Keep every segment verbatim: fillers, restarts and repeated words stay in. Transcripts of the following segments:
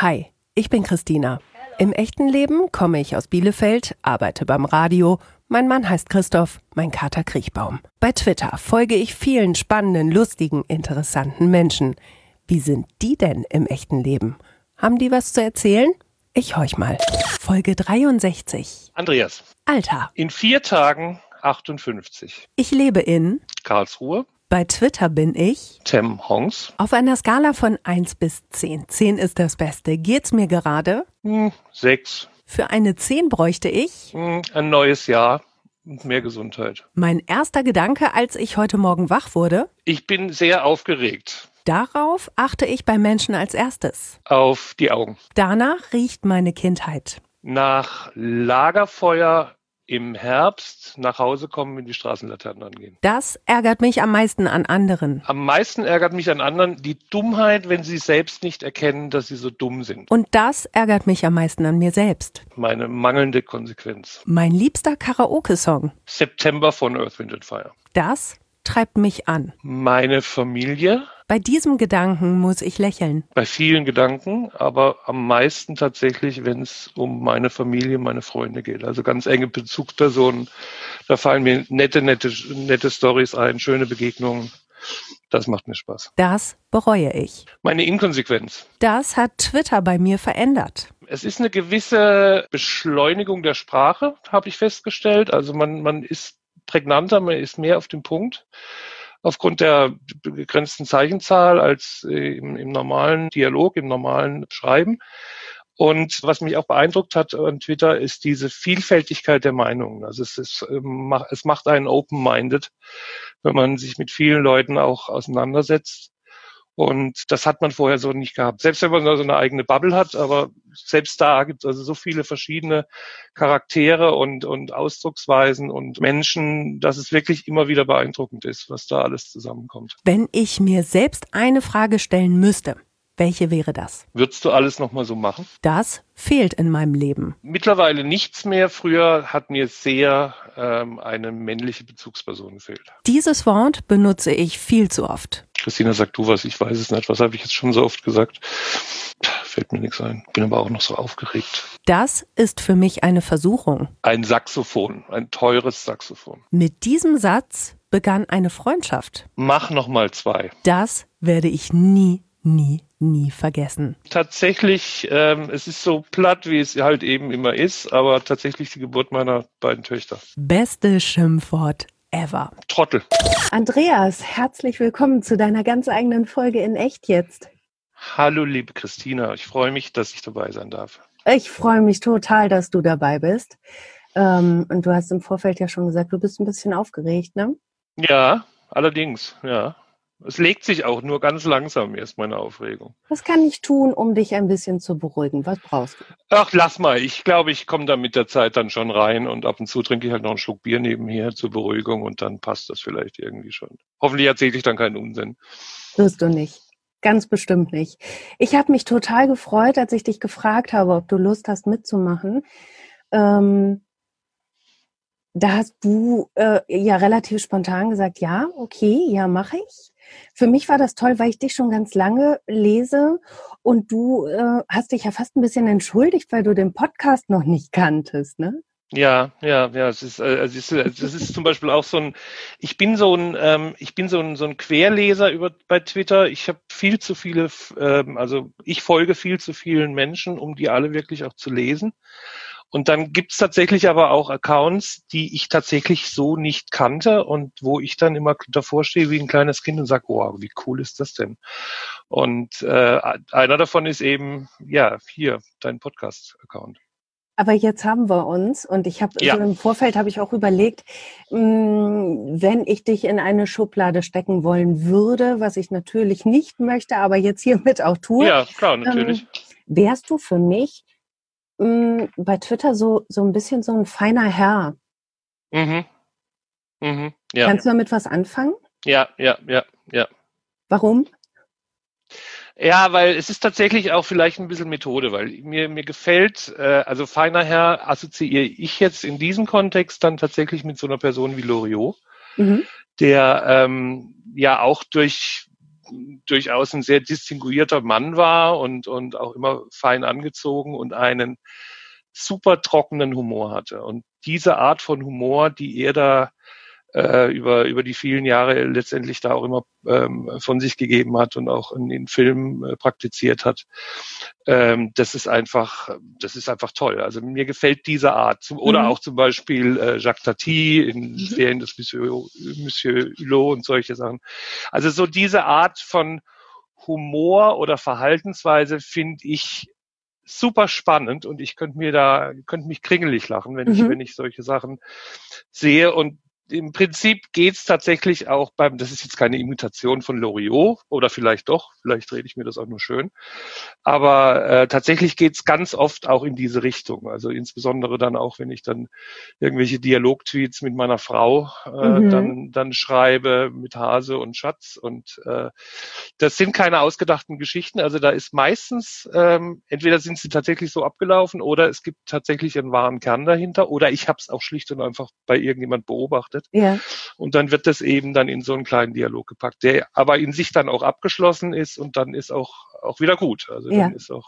Hi, ich bin Christina. Im echten Leben komme ich aus Bielefeld, arbeite beim Radio. Mein Mann heißt Christoph, mein Kater Kriechbaum. Bei Twitter folge ich vielen spannenden, lustigen, interessanten Menschen. Wie sind die denn im echten Leben? Haben die was zu erzählen? Ich horch mal. Folge dreiundsechzig. Andreas. Alter. In vier Tagen achtundfünfzig. Ich lebe in Karlsruhe. Bei Twitter bin ich Tem Hongs. auf einer Skala von eins bis zehn. zehn ist das Beste. Geht's mir gerade? Hm, sechs. Für eine zehn bräuchte ich Hm, ein neues Jahr und mehr Gesundheit. mein erster Gedanke, als ich heute Morgen wach wurde. Ich bin sehr aufgeregt. Darauf achte ich bei Menschen als erstes. Auf die Augen. Danach riecht meine Kindheit. Nach Lagerfeuer im Herbst nach Hause kommen, wenn die Straßenlaternen angehen. Das ärgert mich am meisten an anderen. Am meisten ärgert mich an anderen die Dummheit, wenn sie selbst nicht erkennen, dass sie so dumm sind. Und das ärgert mich am meisten an mir selbst. Meine mangelnde Konsequenz. Mein liebster Karaoke-Song. September von Earth, Wind and Fire. Das treibt mich an. Meine Familie. Bei diesem Gedanken muss ich lächeln. Bei vielen Gedanken, aber am meisten tatsächlich, wenn es um meine Familie, meine Freunde geht. Also ganz enge Bezugspersonen. Da fallen mir nette, nette, nette Storys ein, schöne Begegnungen. Das macht mir Spaß. Das bereue ich. Meine Inkonsequenz. Das hat Twitter bei mir verändert. Es ist eine gewisse Beschleunigung der Sprache, habe ich festgestellt. Also man, man ist prägnanter, man ist mehr auf dem Punkt. Aufgrund der begrenzten Zeichenzahl als äh, im, im normalen Dialog, im normalen Schreiben. Und was mich auch beeindruckt hat an Twitter, ist diese Vielfältigkeit der Meinungen. Also es ist, ähm, es macht einen open-minded, wenn man sich mit vielen Leuten auch auseinandersetzt. Und das hat man vorher so nicht gehabt. Selbst wenn man so eine eigene Bubble hat, aber selbst da gibt es also so viele verschiedene Charaktere und, und Ausdrucksweisen und Menschen, dass es wirklich immer wieder beeindruckend ist, was da alles zusammenkommt. Wenn ich mir selbst eine Frage stellen müsste, welche wäre das? Würdest du alles nochmal so machen? Das fehlt in meinem Leben. Mittlerweile nichts mehr. Früher hat mir sehr ähm, eine männliche Bezugsperson gefehlt. Dieses Wort benutze ich viel zu oft. Christina, sag du was, ich weiß es nicht. Was habe ich jetzt schon so oft gesagt? Fällt mir nichts ein. Bin aber auch noch so aufgeregt. Das ist für mich eine Versuchung. Ein Saxophon, ein teures Saxophon. Mit diesem Satz begann eine Freundschaft. Mach noch mal zwei. Das werde ich nie, nie, nie vergessen. Tatsächlich, ähm, es ist so platt, wie es halt eben immer ist, aber tatsächlich die Geburt meiner beiden Töchter. Beste Schimpfwort ever. Trottel. Andreas, herzlich willkommen zu deiner ganz eigenen Folge in Echt jetzt. Hallo, liebe Christina. Ich freue mich, dass ich dabei sein darf. Ich freue mich total, dass du dabei bist. Ähm, und du hast im Vorfeld ja schon gesagt, du bist ein bisschen aufgeregt, ne? Ja, allerdings, ja. Es legt sich auch nur ganz langsam erst, meine Aufregung. Was kann ich tun, um dich ein bisschen zu beruhigen? Was brauchst du? Ach, lass mal. Ich glaube, ich komme da mit der Zeit dann schon rein und ab und zu trinke ich halt noch einen Schluck Bier nebenher zur Beruhigung und dann passt das vielleicht irgendwie schon. Hoffentlich erzähle ich dann keinen Unsinn. Wirst du nicht. Ganz bestimmt nicht. Ich habe mich total gefreut, als ich dich gefragt habe, ob du Lust hast mitzumachen. Ähm, da hast du äh, ja relativ spontan gesagt, ja, okay, ja, mache ich. Für mich war das toll, weil ich dich schon ganz lange lese und du äh, hast dich ja fast ein bisschen entschuldigt, weil du den Podcast noch nicht kanntest, ne? Ja, ja, ja. Es ist, äh, es ist, es ist zum Beispiel auch so ein. Ich bin so ein, ähm, ich bin so ein so ein Querleser über bei Twitter. Ich habe viel zu viele, ähm, also ich folge viel zu vielen Menschen, um die alle wirklich auch zu lesen. Und dann gibt's tatsächlich aber auch Accounts, die ich tatsächlich so nicht kannte und wo ich dann immer davor stehe wie ein kleines Kind und sage, oh, wie cool ist das denn? Und äh, einer davon ist eben, ja, hier, dein Podcast-Account. Aber jetzt haben wir uns und ich habe Ja. so im Vorfeld habe ich auch überlegt, mh, wenn ich dich in eine Schublade stecken wollen würde, was ich natürlich nicht möchte, aber jetzt hiermit auch tue. Ja, klar, natürlich. Ähm, wärst du für mich mh, bei Twitter so so ein bisschen so ein feiner Herr? Mhm. Mhm. Ja. Kannst du damit was anfangen? Ja, ja, ja, ja. Warum? Ja, weil es ist tatsächlich auch vielleicht ein bisschen Methode, weil mir mir gefällt, äh, also feiner Herr assoziiere ich jetzt in diesem Kontext dann tatsächlich mit so einer Person wie Loriot, Mhm. der ähm, ja auch durch durchaus ein sehr distinguierter Mann war und, und auch immer fein angezogen und einen super trockenen Humor hatte. Und diese Art von Humor, die er da äh, über über die vielen Jahre letztendlich da auch immer ähm, von sich gegeben hat und auch in den Filmen äh, praktiziert hat, ähm, das ist einfach, das ist einfach toll. Also mir gefällt diese Art. Zum, oder Mhm. auch zum Beispiel äh, Jacques Tati in Mhm. Ferien des Monsieur, Monsieur Hulot und solche Sachen. Also so diese Art von Humor oder Verhaltensweise finde ich super spannend und ich könnte mir da, könnte mich kringelig lachen, wenn ich, Mhm. wenn ich solche Sachen sehe. Und im Prinzip geht's tatsächlich auch beim, das ist jetzt keine Imitation von Loriot oder vielleicht doch, vielleicht rede ich mir das auch nur schön, aber äh, tatsächlich geht's ganz oft auch in diese Richtung. Also insbesondere dann auch, wenn ich dann irgendwelche Dialogtweets mit meiner Frau äh, Mhm. dann dann schreibe mit Hase und Schatz und äh, das sind keine ausgedachten Geschichten. Also da ist meistens ähm, entweder sind sie tatsächlich so abgelaufen oder es gibt tatsächlich einen wahren Kern dahinter oder ich habe es auch schlicht und einfach bei irgendjemand beobachtet. Ja. Und dann wird das eben dann in so einen kleinen Dialog gepackt, der aber in sich dann auch abgeschlossen ist und dann ist auch auch wieder gut. Also Ja. dann ist auch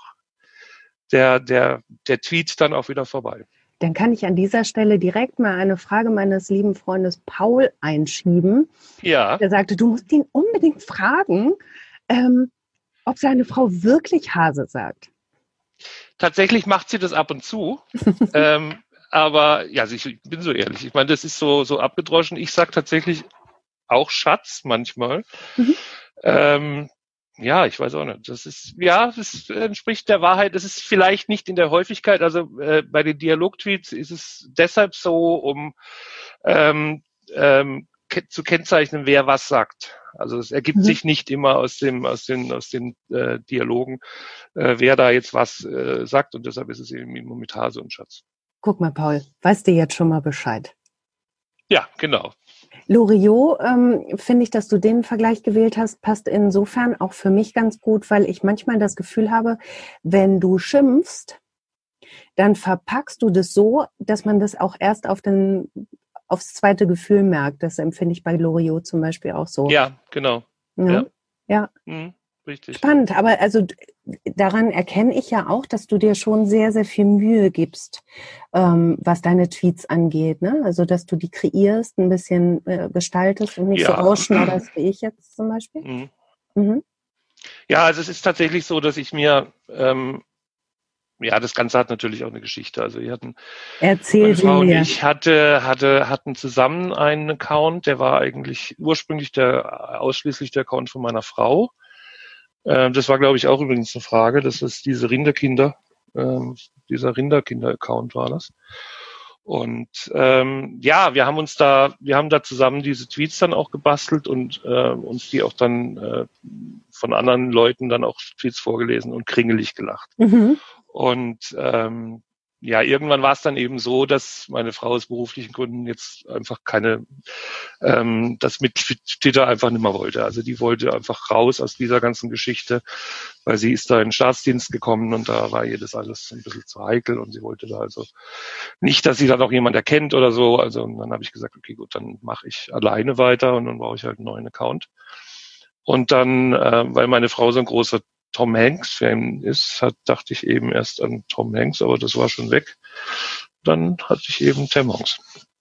der der der Tweet dann auch wieder vorbei. Dann kann ich an dieser Stelle direkt mal eine Frage meines lieben Freundes Paul einschieben. Ja, Der sagte, du musst ihn unbedingt fragen, ähm, ob seine Frau wirklich Hase sagt. tatsächlich macht sie das ab und zu. ähm, aber ja, also ich bin so ehrlich. Ich meine, das ist so so abgedroschen. Ich sag tatsächlich auch Schatz manchmal. Mhm. Ähm, ja, ich weiß auch nicht. Das ist, ja, das entspricht der Wahrheit. Das ist vielleicht nicht in der Häufigkeit. Also äh, bei den Dialogtweets ist es deshalb so, um ähm, ähm, ke zu kennzeichnen, wer was sagt. Also es ergibt Mhm. sich nicht immer aus dem aus den aus den äh, Dialogen, äh, wer da jetzt was äh, sagt und deshalb ist es eben immer mit Hase und Schatz. Guck mal, Paul, weißt du jetzt schon mal Bescheid? Ja, genau. Loriot, ähm, finde ich, dass du den Vergleich gewählt hast, passt insofern auch für mich ganz gut, weil ich manchmal das Gefühl habe, wenn du schimpfst, dann verpackst du das so, dass man das auch erst auf den, aufs zweite Gefühl merkt. Das empfinde ich bei Loriot zum Beispiel auch so. Ja, genau. Ja, ja. Mhm, richtig. Spannend, aber also d- daran erkenne ich ja auch, dass du dir schon sehr, sehr viel Mühe gibst, ähm, was deine Tweets angeht. Ne? Also, dass du die kreierst, ein bisschen äh, gestaltest und nicht so Ja. rausschneiderst wie ich jetzt zum Beispiel. Mhm. Mhm. Ja, also es ist tatsächlich so, dass ich mir, ähm, ja, das Ganze hat natürlich auch eine Geschichte. Also wir hatten, Erzähl meine sie Frau und mir. ich hatte, hatte, hatten zusammen einen Account, der war eigentlich ursprünglich der, ausschließlich der Account von meiner Frau. Ähm, das war, glaube ich, auch übrigens eine Frage. Das ist diese Rinderkinder, ähm, dieser Rinderkinder-Account war das. Und ähm, ja, wir haben uns da, wir haben da zusammen diese Tweets dann auch gebastelt und äh, uns die auch dann äh, von anderen Leuten dann auch Tweets vorgelesen und kringelig gelacht. Mhm. Und ähm, ja, irgendwann war es dann eben so, dass meine Frau aus beruflichen Gründen jetzt einfach keine, ähm, das mit Twitter einfach nicht mehr wollte. Also die wollte einfach raus aus dieser ganzen Geschichte, weil sie ist da in den Staatsdienst gekommen und da war ihr das alles ein bisschen zu heikel und sie wollte da also nicht, dass sie da noch jemand erkennt oder so. Also und dann habe ich gesagt, okay, gut, dann mache ich alleine weiter und dann brauche ich halt einen neuen Account. Und dann, äh, weil meine Frau so ein großer Tom Hanks-Fan ist, hat, dachte ich eben erst an Tom Hanks, aber das war schon weg. Dann hatte ich eben Tim Hanks.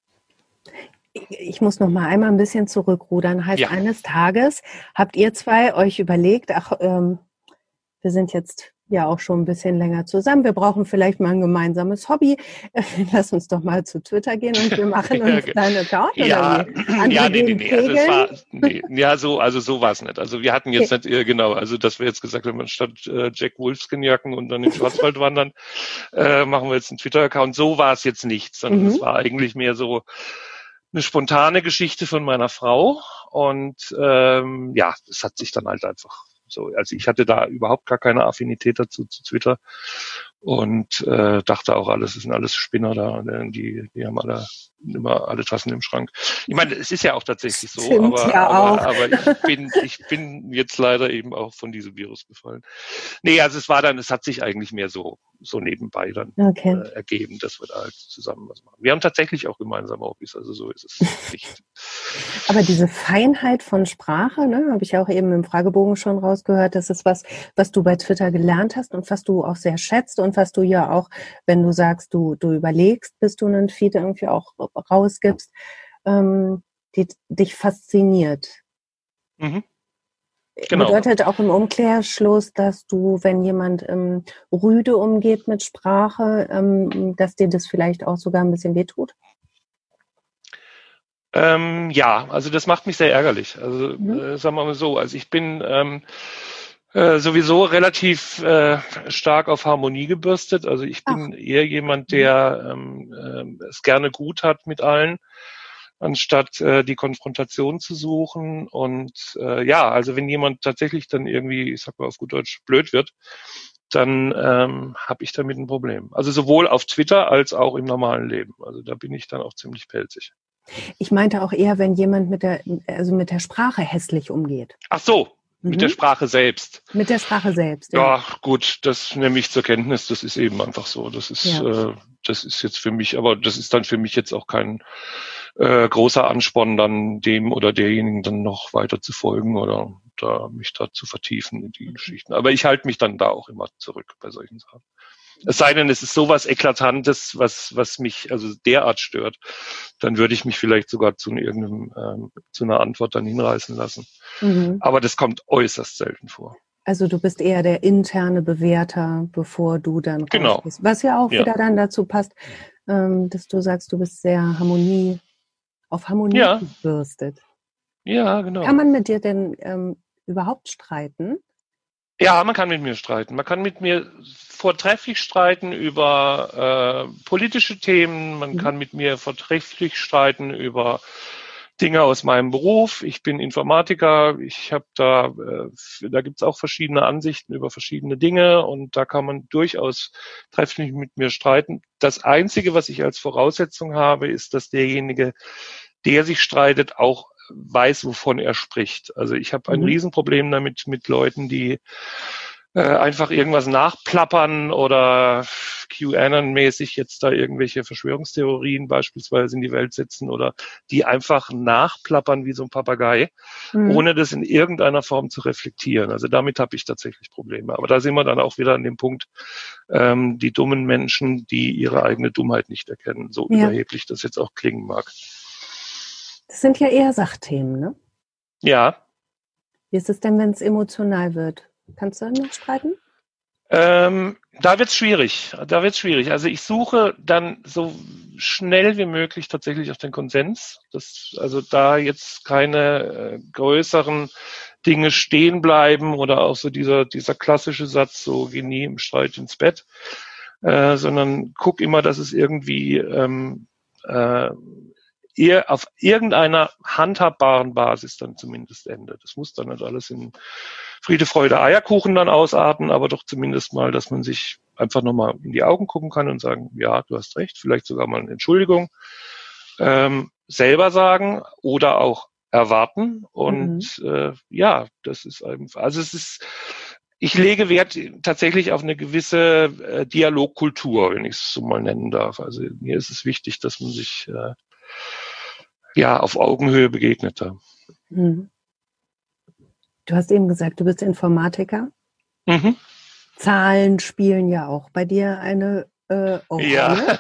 Ich muss noch mal einmal ein bisschen zurückrudern. Heißt, Ja. eines Tages habt ihr zwei euch überlegt, ach, ähm, wir sind jetzt ja auch schon ein bisschen länger zusammen. Wir brauchen vielleicht mal ein gemeinsames Hobby. Lass uns doch mal zu Twitter gehen und wir machen uns Ja, deinen Account Ja, oder wie? Andere ja, nee, nee, gehen nee. Also es kegeln. war, nee, ja, so, also so war es nicht. Also wir hatten jetzt nicht, äh, genau, also dass wir jetzt gesagt haben, anstatt äh, Jack Wolfskin-Jacken und dann im Schwarzwald wandern, äh, machen wir jetzt einen Twitter-Account. So war es jetzt nicht, sondern Mhm. es war eigentlich mehr so eine spontane Geschichte von meiner Frau. Und ähm, ja, das hat sich dann halt einfach so, also ich hatte da überhaupt gar keine Affinität dazu zu Twitter und äh, dachte auch, alles das sind alles Spinner da, die, die haben alle immer alle Tassen im Schrank. Ich meine, es ist ja auch tatsächlich so, Stimmt, aber, ja aber, auch. aber ich bin, ich bin jetzt leider eben auch von diesem Virus befallen. Nee, also es war dann, es hat sich eigentlich mehr so, so nebenbei dann Okay. äh, ergeben, dass wir da halt zusammen was machen. Wir haben tatsächlich auch gemeinsame Hobbys, also so ist es nicht. Aber diese Feinheit von Sprache, ne, habe ich auch eben im Fragebogen schon rausgehört, das ist was, was du bei Twitter gelernt hast und was du auch sehr schätzt und was du ja auch, wenn du sagst, du, du überlegst, bis du einen Feed irgendwie auch rausgibst, ähm, die dich fasziniert. Mhm. Genau. Bedeutet auch im Umkehrschluss, dass du, wenn jemand ähm, rüde umgeht mit Sprache, ähm, dass dir das vielleicht auch sogar ein bisschen wehtut? Ähm, ja, also das macht mich sehr ärgerlich. Also Mhm. äh, sagen wir mal so, also ich bin ähm, äh, sowieso relativ äh, stark auf Harmonie gebürstet. Also ich bin Ach. eher jemand, der ähm, äh, es gerne gut hat mit allen, anstatt äh, die Konfrontation zu suchen. Und äh, ja, also wenn jemand tatsächlich dann irgendwie, ich sag mal auf gut Deutsch, blöd wird, dann ähm, habe ich damit ein Problem. Also sowohl auf Twitter als auch im normalen Leben. Also da bin ich dann auch ziemlich pelzig. Ich meinte auch eher, wenn jemand mit der, also mit der Sprache hässlich umgeht. Ach so, mit Mhm. der Sprache selbst. Mit der Sprache selbst, ja. Ja, gut, das nehme ich zur Kenntnis. Das ist eben einfach so. Das ist, Ja. äh, das ist jetzt für mich, aber das ist dann für mich jetzt auch kein äh, großer Ansporn, dann dem oder derjenigen dann noch weiter zu folgen oder da mich da zu vertiefen in die Geschichten. Aber ich halte mich dann da auch immer zurück bei solchen Sachen. Es sei denn, es ist sowas Eklatantes, was, was mich also derart stört, dann würde ich mich vielleicht sogar zu irgendeinem, ähm, zu einer Antwort dann hinreißen lassen. Mhm. Aber das kommt äußerst selten vor. Also du bist eher der interne Bewerter, bevor du dann Genau. rausgehst. Was ja auch Ja. wieder dann dazu passt, ähm, dass du sagst, du bist sehr Harmonie, auf Harmonie Ja. gebürstet. Ja, genau. Kann man mit dir denn ähm, überhaupt streiten? Ja, man kann mit mir streiten. Man kann mit mir vortrefflich streiten über äh, politische Themen. Man Mhm. kann mit mir vortrefflich streiten über Dinge aus meinem Beruf. Ich bin Informatiker. Ich habe da, äh, da gibt's auch verschiedene Ansichten über verschiedene Dinge und da kann man durchaus trefflich mit mir streiten. Das Einzige, was ich als Voraussetzung habe, ist, dass derjenige, der sich streitet, auch weiß, wovon er spricht. Also ich habe ein Mhm. Riesenproblem damit mit Leuten, die äh, einfach irgendwas nachplappern oder QAnon-mäßig jetzt da irgendwelche Verschwörungstheorien beispielsweise in die Welt setzen oder die einfach nachplappern wie so ein Papagei, Mhm. ohne das in irgendeiner Form zu reflektieren. Also damit habe ich tatsächlich Probleme. Aber da sind wir dann auch wieder an dem Punkt, ähm, die dummen Menschen, die ihre eigene Dummheit nicht erkennen, so Ja. überheblich das jetzt auch klingen mag. Das sind ja eher Sachthemen, ne? Ja. Wie ist es denn, wenn es emotional wird? Kannst du dann noch streiten? Ähm, da wird's schwierig. Da wird's schwierig. Also ich suche dann so schnell wie möglich tatsächlich auf den Konsens. Das, also da jetzt keine äh, größeren Dinge stehen bleiben oder auch so dieser, dieser klassische Satz, so geh nie im Streit ins Bett, äh, sondern guck immer, dass es irgendwie ähm, äh, eher auf irgendeiner handhabbaren Basis dann zumindest endet. Das muss dann nicht alles in Friede, Freude, Eierkuchen dann ausarten, aber doch zumindest mal, dass man sich einfach nochmal in die Augen gucken kann und sagen, ja, du hast recht, vielleicht sogar mal eine Entschuldigung ähm, selber sagen oder auch erwarten. Und mhm. äh, ja, das ist einfach, also es ist, ich lege Wert tatsächlich auf eine gewisse äh, Dialogkultur, wenn ich es so mal nennen darf. Also mir ist es wichtig, dass man sich äh, ja auf Augenhöhe begegnet da. Mhm. Du hast eben gesagt, du bist Informatiker. Mhm. Zahlen spielen ja auch bei dir eine äh, Rolle. Ja.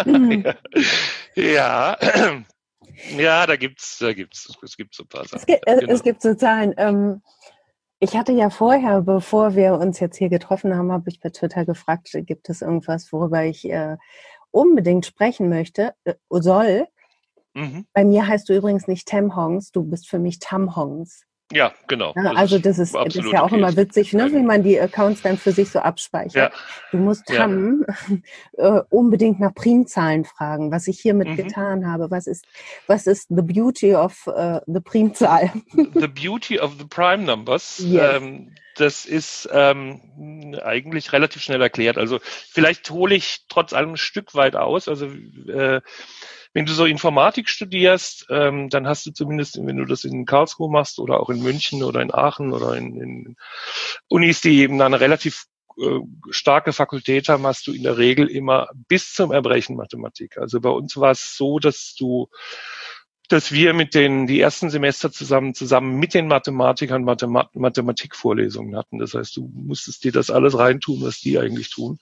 ja. Ja, da gibt's, da gibt's, es gibt so ein paar Sachen. Es gibt, genau. es gibt so Zahlen. Ähm, ich hatte ja vorher, bevor wir uns jetzt hier getroffen haben, habe ich bei Twitter gefragt, gibt es irgendwas, worüber ich äh, unbedingt sprechen möchte, äh, soll. Mhm. Bei mir heißt du übrigens nicht Tam Hongs, du bist für mich Tam Hongs. Ja, genau. Ja, also das ist, das ist ja auch okay. Immer witzig, ne, wie man die Accounts dann für sich so abspeichert. Ja. Du musst Tam ja. äh, unbedingt nach Primzahlen fragen, was ich hiermit mhm. getan habe. Was ist, was ist the beauty of uh, the Primzahl? The beauty of the prime numbers. Yes. Ähm, das ist ähm, eigentlich relativ schnell erklärt. Also vielleicht hole ich trotz allem ein Stück weit aus. Also äh, wenn du so Informatik studierst, ähm, dann hast du zumindest, wenn du das in Karlsruhe machst oder auch in München oder in Aachen oder in, in Unis, die eben eine relativ äh, starke Fakultät haben, hast du in der Regel immer bis zum Erbrechen Mathematik. Also bei uns war es so, dass du dass wir mit den, die ersten Semester zusammen, zusammen mit den Mathematikern Mathemat- Mathematikvorlesungen hatten. Das heißt, du musstest dir das alles reintun, was die eigentlich tun.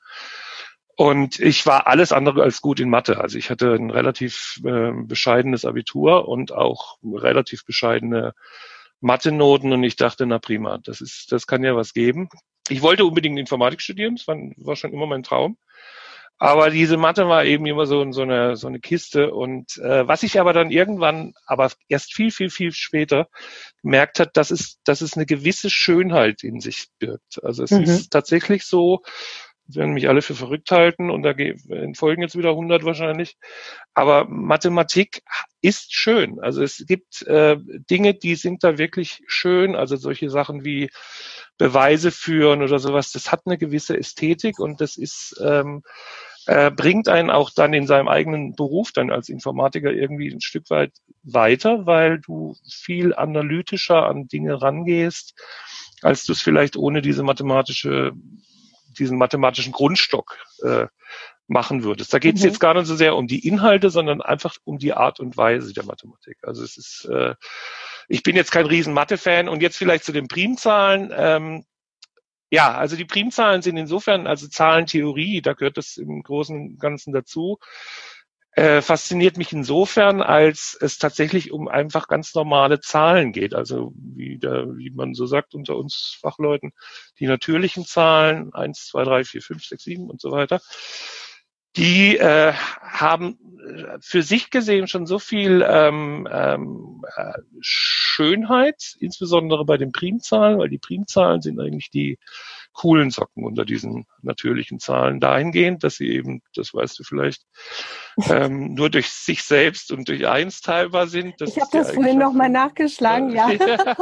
Und ich war alles andere als gut in Mathe. Also ich hatte ein relativ äh, bescheidenes Abitur und auch relativ bescheidene Mathe-Noten und ich dachte, na prima, das ist, das kann ja was geben. Ich wollte unbedingt Informatik studieren, das war, war schon immer mein Traum. Aber diese Mathe war eben immer so, so eine, so eine Kiste. Und äh, was ich aber dann irgendwann, aber erst viel, viel, viel später gemerkt hat, dass es, dass es eine gewisse Schönheit in sich birgt. Also es Mhm. ist tatsächlich so, werden mich alle für verrückt halten und da folgen jetzt wieder hundert wahrscheinlich. Aber Mathematik ist schön. Also es gibt äh, Dinge, die sind da wirklich schön. Also solche Sachen wie Beweise führen oder sowas. Das hat eine gewisse Ästhetik und das ist ähm, äh, bringt einen auch dann in seinem eigenen Beruf dann als Informatiker irgendwie ein Stück weit weiter, weil du viel analytischer an Dinge rangehst, als du es vielleicht ohne diese mathematische diesen mathematischen Grundstock äh, machen würdest. Da geht es Mhm. jetzt gar nicht so sehr um die Inhalte, sondern einfach um die Art und Weise der Mathematik. Also es ist, äh, ich bin jetzt kein riesen Mathe-Fan und jetzt vielleicht zu den Primzahlen. Ähm, ja, also die Primzahlen sind insofern, also Zahlentheorie, da gehört das im Großen und Ganzen dazu, äh, fasziniert mich insofern, als es tatsächlich um einfach ganz normale Zahlen geht. Also wie, der, wie man so sagt unter uns Fachleuten, die natürlichen Zahlen, eins, zwei, drei, vier, fünf, sechs, sieben und so weiter, die äh, haben für sich gesehen schon so viel ähm, ähm, Schönheit, insbesondere bei den Primzahlen, weil die Primzahlen sind eigentlich die coolen Socken unter diesen natürlichen Zahlen dahingehend, dass sie eben, das weißt du vielleicht, ähm, nur durch sich selbst und durch eins teilbar sind. Das ich habe das ja vorhin nochmal nachgeschlagen, ja.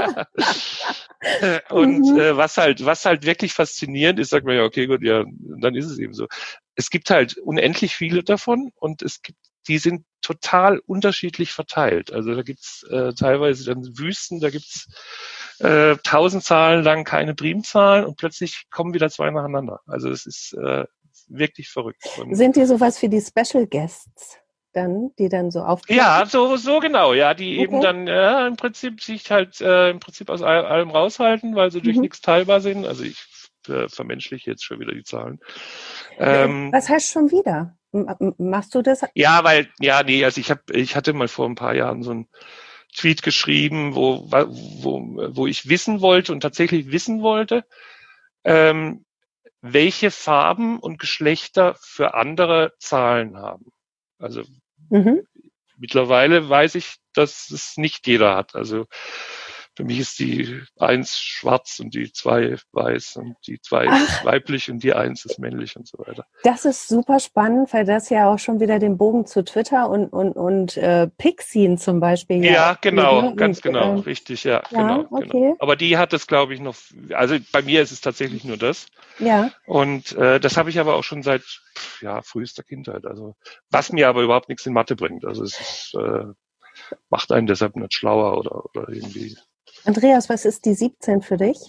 Und mhm. äh, was halt, was halt wirklich faszinierend ist, sagt man ja, okay, gut, ja, dann ist es eben so. Es gibt halt unendlich viele davon und es gibt, die sind total unterschiedlich verteilt. Also da gibt's äh, teilweise dann Wüsten, da gibt's äh, tausend Zahlen lang keine Primzahlen und plötzlich kommen wieder zwei nacheinander. Also es ist äh, wirklich verrückt. Und sind die sowas für die Special Guests dann, die dann so auftreten? Ja, so so genau, ja, die okay. eben dann ja, im Prinzip sich halt äh, im Prinzip aus all, allem raushalten, weil sie durch mhm. nichts teilbar sind. Also ich äh, vermenschliche jetzt schon wieder die Zahlen. Ähm, Was heißt schon wieder? M- machst du das? Ja, weil ja, nee, also ich habe ich hatte mal vor ein paar Jahren so ein Tweet geschrieben, wo, wo, wo ich wissen wollte und tatsächlich wissen wollte, ähm, welche Farben und Geschlechter für andere Zahlen haben. Also mhm. mittlerweile weiß ich, dass es nicht jeder hat. Also für mich ist die eins schwarz und die zwei weiß und die zwei ist weiblich und die eins ist männlich und so weiter. Das ist super spannend, weil das ja auch schon wieder den Bogen zu Twitter und, und, und äh, Pixien zum Beispiel. Ja, ja genau, geht, ne? ganz und, genau, äh, richtig, ja, ja genau, okay. genau. Aber die hat das, glaube ich, noch, also bei mir ist es tatsächlich nur das. Ja. Und äh, das habe ich aber auch schon seit ja, frühester Kindheit. Also was mir aber überhaupt nichts in Mathe bringt. Also es ist, äh, macht einen deshalb nicht schlauer oder, oder irgendwie. Andreas, was ist die siebzehn für dich?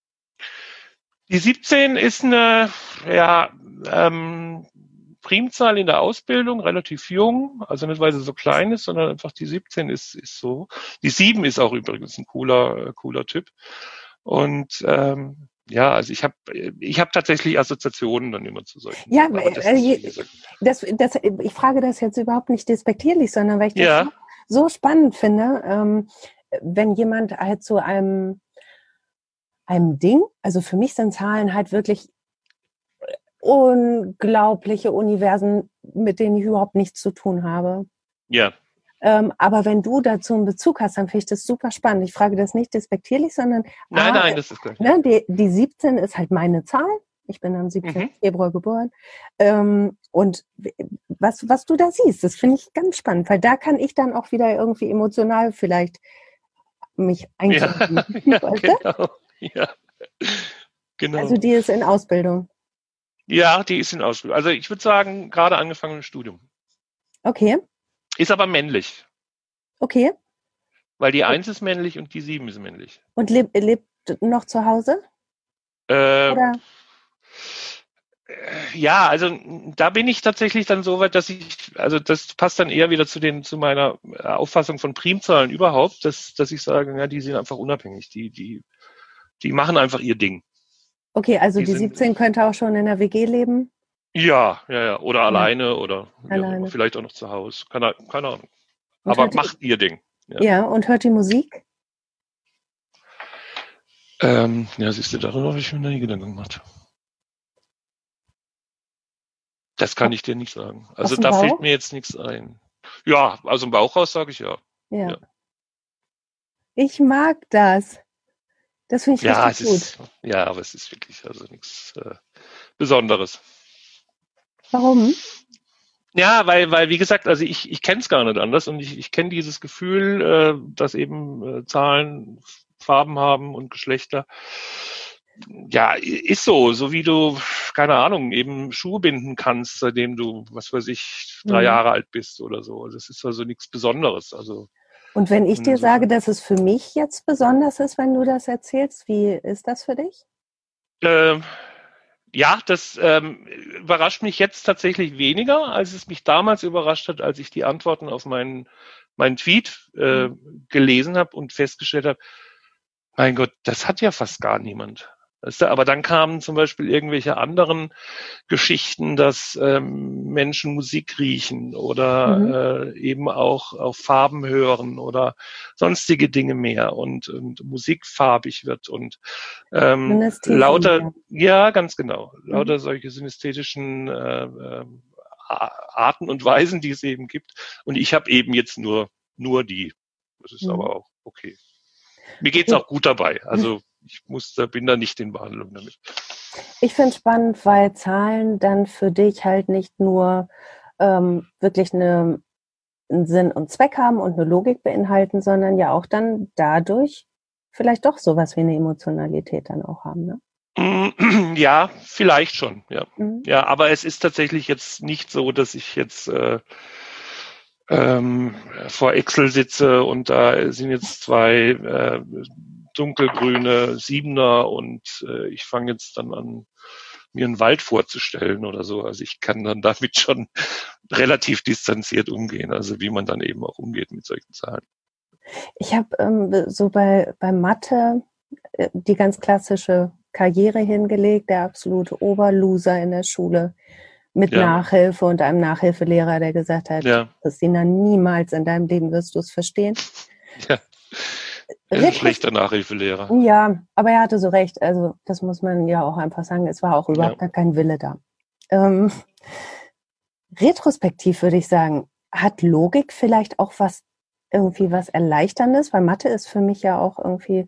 Die siebzehn ist eine ja, ähm, Primzahl in der Ausbildung, relativ jung, also nicht, weil sie so klein ist, sondern einfach die siebzehn ist, ist so. Die sieben ist auch übrigens ein cooler, cooler Typ. Und ähm, ja, also ich habe ich hab tatsächlich Assoziationen dann immer zu solchen. Ja, aber das äh, ist, das, das, ich frage das jetzt überhaupt nicht despektierlich, sondern weil ich das ja. so spannend finde, ähm, wenn jemand halt zu einem, einem Ding, also für mich sind Zahlen halt wirklich unglaubliche Universen, mit denen ich überhaupt nichts zu tun habe. Ja. Ähm, aber wenn du dazu einen Bezug hast, dann finde ich das super spannend. Ich frage das nicht despektierlich, sondern nein, ah, nein, das ist gleich. Ne, die, die siebzehn ist halt meine Zahl. Ich bin am siebzehnten Mhm. Februar geboren. Ähm, und was, was du da siehst, das finde ich ganz spannend, weil da kann ich dann auch wieder irgendwie emotional vielleicht mich einzubinden. Ja, ja, genau. Ja, genau. Also die ist in Ausbildung. Ja, die ist in Ausbildung. Also ich würde sagen, gerade angefangen im Studium. Okay. Ist aber männlich. Okay. Weil die eins ist männlich und die sieben ist männlich. Und lebt, lebt noch zu Hause? Äh, Oder? Ja, also da bin ich tatsächlich dann so weit, dass ich, also das passt dann eher wieder zu den, zu meiner Auffassung von Primzahlen überhaupt, dass, dass ich sage, ja, die sind einfach unabhängig, die, die, die machen einfach ihr Ding. Okay, also Die die sind- siebzehn könnte auch schon in der W G leben? Ja, ja, ja, oder Ja. alleine oder wie auch Alleine. immer, vielleicht auch noch zu Hause, keine, keine Ahnung. Und Aber hört die- macht ihr Ding. Ja, Ja, und hört die Musik? ähm, ja, siehst du, darüber habe ich mir noch nie Gedanken gemacht. Das kann ich dir nicht sagen. Also Aus dem da Bauch? fällt mir jetzt nichts ein. Ja, aus dem Bauch raus sage ich ja. Ja. Ja. Ich mag das. Das finde ich Ja, es richtig gut. ist, ja, aber es ist wirklich also nichts äh, Besonderes. Warum? Ja, weil, weil wie gesagt, also ich, ich kenne es gar nicht anders und ich, ich kenne dieses Gefühl, äh, dass eben äh, Zahlen Farben haben und Geschlechter. Ja, ist so, so wie du, keine Ahnung, eben Schuhe binden kannst, seitdem du, was weiß ich, drei Mhm. Jahre alt bist oder so. Das ist also nichts Besonderes. Also Und wenn ich und dir insofern- sage, dass es für mich jetzt besonders ist, wenn du das erzählst, wie ist das für dich? Ähm, ja, das ähm, überrascht mich jetzt tatsächlich weniger, als es mich damals überrascht hat, als ich die Antworten auf meinen, meinen Tweet äh, gelesen habe und festgestellt habe, mein Gott, das hat ja fast gar niemand. Weißt du, aber dann kamen zum Beispiel irgendwelche anderen Geschichten, dass ähm, Menschen Musik riechen oder Mhm. äh, eben auch auf Farben hören oder sonstige Dinge mehr und, und Musik farbig wird und ähm, Synästhesie, lauter, ja. ja, ganz genau, lauter Mhm. solche synästhetischen äh, äh, Arten und Weisen, die es eben gibt. Und ich habe eben jetzt nur nur die. Das ist Mhm. aber auch okay. Mir geht's Okay. auch gut dabei. Also ich muss, da bin da nicht in Behandlung damit. Ich finde es spannend, weil Zahlen dann für dich halt nicht nur ähm, wirklich eine, einen Sinn und Zweck haben und eine Logik beinhalten, sondern ja auch dann dadurch vielleicht doch sowas wie eine Emotionalität dann auch haben. Ne? Ja, vielleicht schon, ja. Mhm. Ja, aber es ist tatsächlich jetzt nicht so, dass ich jetzt äh, ähm, vor Excel sitze und da sind jetzt zwei äh, dunkelgrüne Siebener und äh, ich fange jetzt dann an, mir einen Wald vorzustellen oder so. Also ich kann dann damit schon relativ distanziert umgehen, also wie man dann eben auch umgeht mit solchen Zahlen. Ich habe ähm, so bei, bei Mathe äh, die ganz klassische Karriere hingelegt, der absolute Oberloser in der Schule mit Ja. Nachhilfe und einem Nachhilfelehrer, der gesagt hat, Ja. Christina, niemals in deinem Leben wirst du es verstehen. Ja. Er ist ein schlechter Nachhilfelehrer. Ja, aber er hatte so recht. Also das muss man ja auch einfach sagen. Es war auch überhaupt Ja. gar kein Wille da. Ähm, retrospektiv würde ich sagen, hat Logik vielleicht auch was irgendwie was Erleichterndes? Weil Mathe ist für mich ja auch irgendwie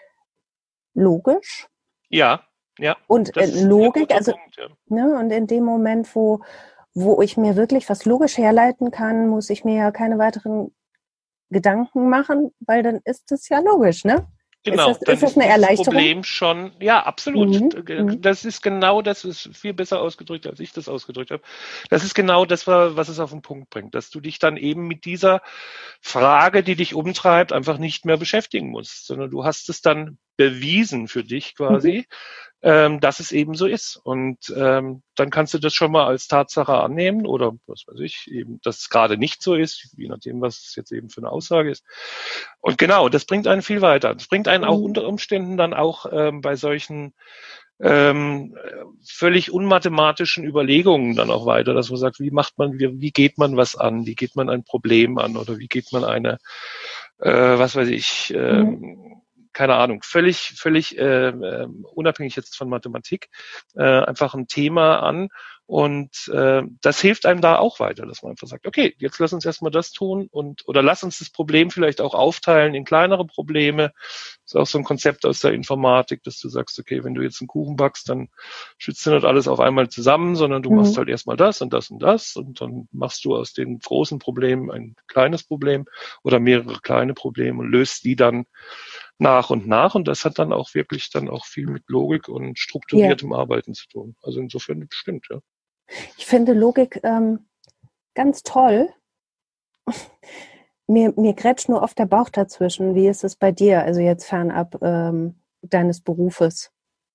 logisch. Ja, ja. Und Das äh, ist ein Logik, guter also Punkt, ja. ne, und in dem Moment, wo, wo ich mir wirklich was logisch herleiten kann, muss ich mir ja keine weiteren Gedanken machen, weil dann ist es ja logisch, ne? Genau, ist das, dann ist das ist eine dieses Erleichterung? Problem schon, ja, absolut. Mhm. Mhm. Das ist genau das, ist viel besser ausgedrückt, als ich das ausgedrückt habe. Das ist genau das, was es auf den Punkt bringt, dass du dich dann eben mit dieser Frage, die dich umtreibt, einfach nicht mehr beschäftigen musst, sondern du hast es dann bewiesen für dich quasi, Mhm. ähm, dass es eben so ist. Und ähm, dann kannst du das schon mal als Tatsache annehmen oder was weiß ich, eben, dass es gerade nicht so ist, je nachdem, was es jetzt eben für eine Aussage ist. Und genau, das bringt einen viel weiter. Das bringt einen auch Mhm. unter Umständen dann auch ähm, bei solchen ähm, völlig unmathematischen Überlegungen dann auch weiter, dass man sagt, wie macht man, wie, wie geht man was an, wie geht man ein Problem an oder wie geht man eine, äh, was weiß ich, ähm, Mhm. keine Ahnung, völlig, völlig äh, äh, unabhängig jetzt von Mathematik, äh, einfach ein Thema an. Und äh, das hilft einem da auch weiter, dass man einfach sagt, okay, jetzt lass uns erstmal das tun und oder lass uns das Problem vielleicht auch aufteilen in kleinere Probleme. Das ist auch so ein Konzept aus der Informatik, dass du sagst, okay, wenn du jetzt einen Kuchen backst, dann schützt du nicht alles auf einmal zusammen, sondern du Mhm. machst halt erstmal das und das und das und dann machst du aus den großen Problemen ein kleines Problem oder mehrere kleine Probleme und löst die dann nach und nach und das hat dann auch wirklich dann auch viel mit Logik und strukturiertem ja. Arbeiten zu tun. Also insofern bestimmt, ja. Ich finde Logik ähm, ganz toll, mir, mir grätscht nur oft der Bauch dazwischen. Wie ist es bei dir, also jetzt fernab ähm, deines Berufes?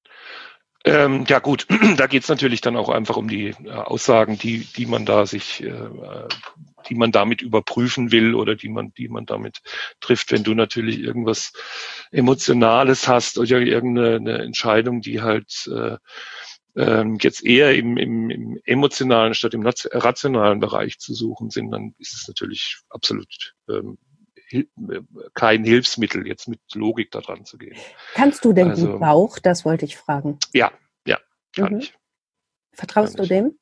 Ähm, ja gut, da geht's natürlich dann auch einfach um die äh, Aussagen, die die man da sich, äh, die man damit überprüfen will oder die man die man damit trifft. Wenn du natürlich irgendwas Emotionales hast oder irgendeine eine Entscheidung, die halt äh, ähm, jetzt eher im, im, im emotionalen statt im rationalen Bereich zu suchen sind, dann ist es natürlich absolut ähm, kein Hilfsmittel, jetzt mit Logik da dran zu gehen. Kannst du denn Also, gut Bauch? Das wollte ich fragen. Ja, ja, kann Mhm. ich. Vertraust kann du ich. dem?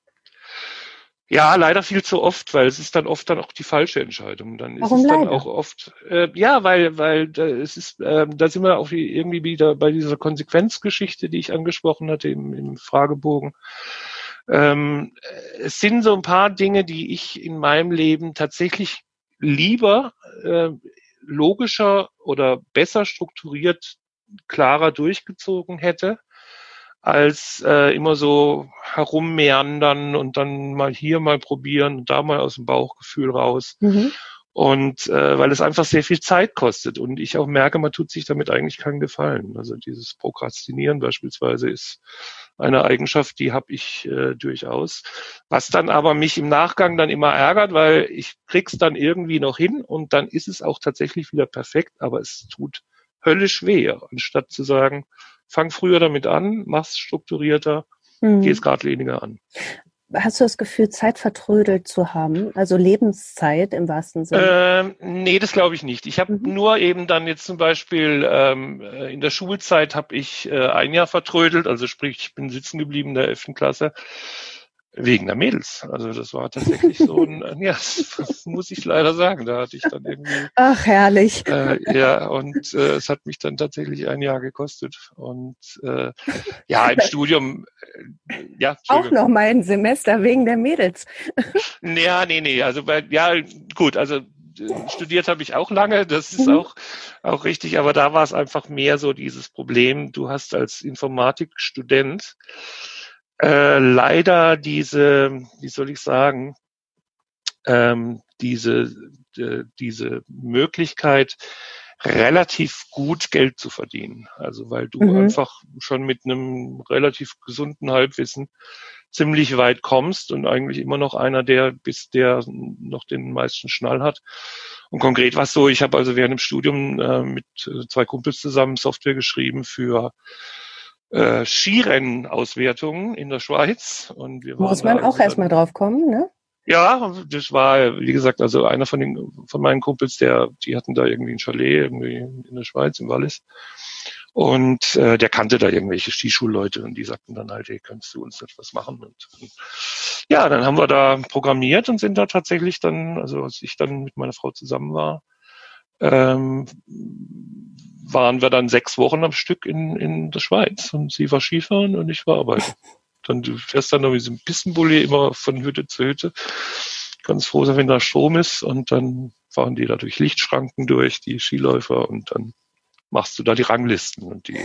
Ja, leider viel zu oft, weil es ist dann oft dann auch die falsche Entscheidung. Dann ist Warum es dann leider? auch oft, äh, ja, weil, weil da, es ist, äh, da sind wir auch irgendwie wieder bei dieser Konsequenzgeschichte, die ich angesprochen hatte im, im Fragebogen. Ähm, es sind so ein paar Dinge, die ich in meinem Leben tatsächlich lieber äh, logischer oder besser strukturiert, klarer durchgezogen hätte, als äh, immer so herummeandern und dann mal hier mal probieren und da mal aus dem Bauchgefühl raus. Mhm. Und äh, weil es einfach sehr viel Zeit kostet und ich auch merke, man tut sich damit eigentlich keinen Gefallen. Also dieses Prokrastinieren beispielsweise ist eine Eigenschaft, die habe ich äh, durchaus. Was dann aber mich im Nachgang dann immer ärgert, weil ich krieg's dann irgendwie noch hin und dann ist es auch tatsächlich wieder perfekt, aber es tut höllisch weh, anstatt zu sagen, fang früher damit an, mach's strukturierter, Mhm. geh es geradliniger an. Hast du das Gefühl, Zeit vertrödelt zu haben? Also Lebenszeit im wahrsten Sinne? Ähm, nee, das glaube ich nicht. Ich habe Mhm. nur eben dann jetzt zum Beispiel ähm, in der Schulzeit habe ich äh, ein Jahr vertrödelt, also sprich, ich bin sitzen geblieben in der elften Klasse wegen der Mädels. Also das war tatsächlich so ein, ja, das, das muss ich leider sagen. Da hatte ich dann irgendwie, Ach, herrlich. äh, ja, und äh, es hat mich dann tatsächlich ein Jahr gekostet. Und äh, ja, im Studium, äh, ja, Auch noch mal ein Semester wegen der Mädels. Ja, nee, nee, also bei, ja, gut, also äh, studiert habe ich auch lange, das ist Mhm. auch, auch richtig, aber da war es einfach mehr so dieses Problem, du hast als Informatikstudent äh, leider diese, wie soll ich sagen, ähm, diese, äh, diese Möglichkeit, relativ gut Geld zu verdienen. Also weil du Mhm. einfach schon mit einem relativ gesunden Halbwissen ziemlich weit kommst und eigentlich immer noch einer der bist, der noch den meisten Schnall hat. Und konkret war es so, ich habe also während dem Studium äh, mit äh, zwei Kumpels zusammen Software geschrieben für äh, Skirennauswertungen in der Schweiz. Und wir waren Muss man da auch also erstmal dann, drauf kommen, ne? ja, das war, wie gesagt, also einer von den, von meinen Kumpels, der, die hatten da irgendwie ein Chalet irgendwie in der Schweiz, im Wallis. Und äh, der kannte da irgendwelche Skischulleute und die sagten dann halt, hey, kannst du uns etwas machen? Und, und ja, dann haben wir da programmiert und sind da tatsächlich dann, also als ich dann mit meiner Frau zusammen war, ähm, waren wir dann sechs Wochen am Stück in, in der Schweiz und sie war Skifahren und ich war arbeiten. Dann, du fährst dann noch mit diesem Pistenbully immer von Hütte zu Hütte. Ganz froh sein, wenn da Strom ist und dann fahren die da durch Lichtschranken durch, die Skiläufer und dann machst du da die Ranglisten und die.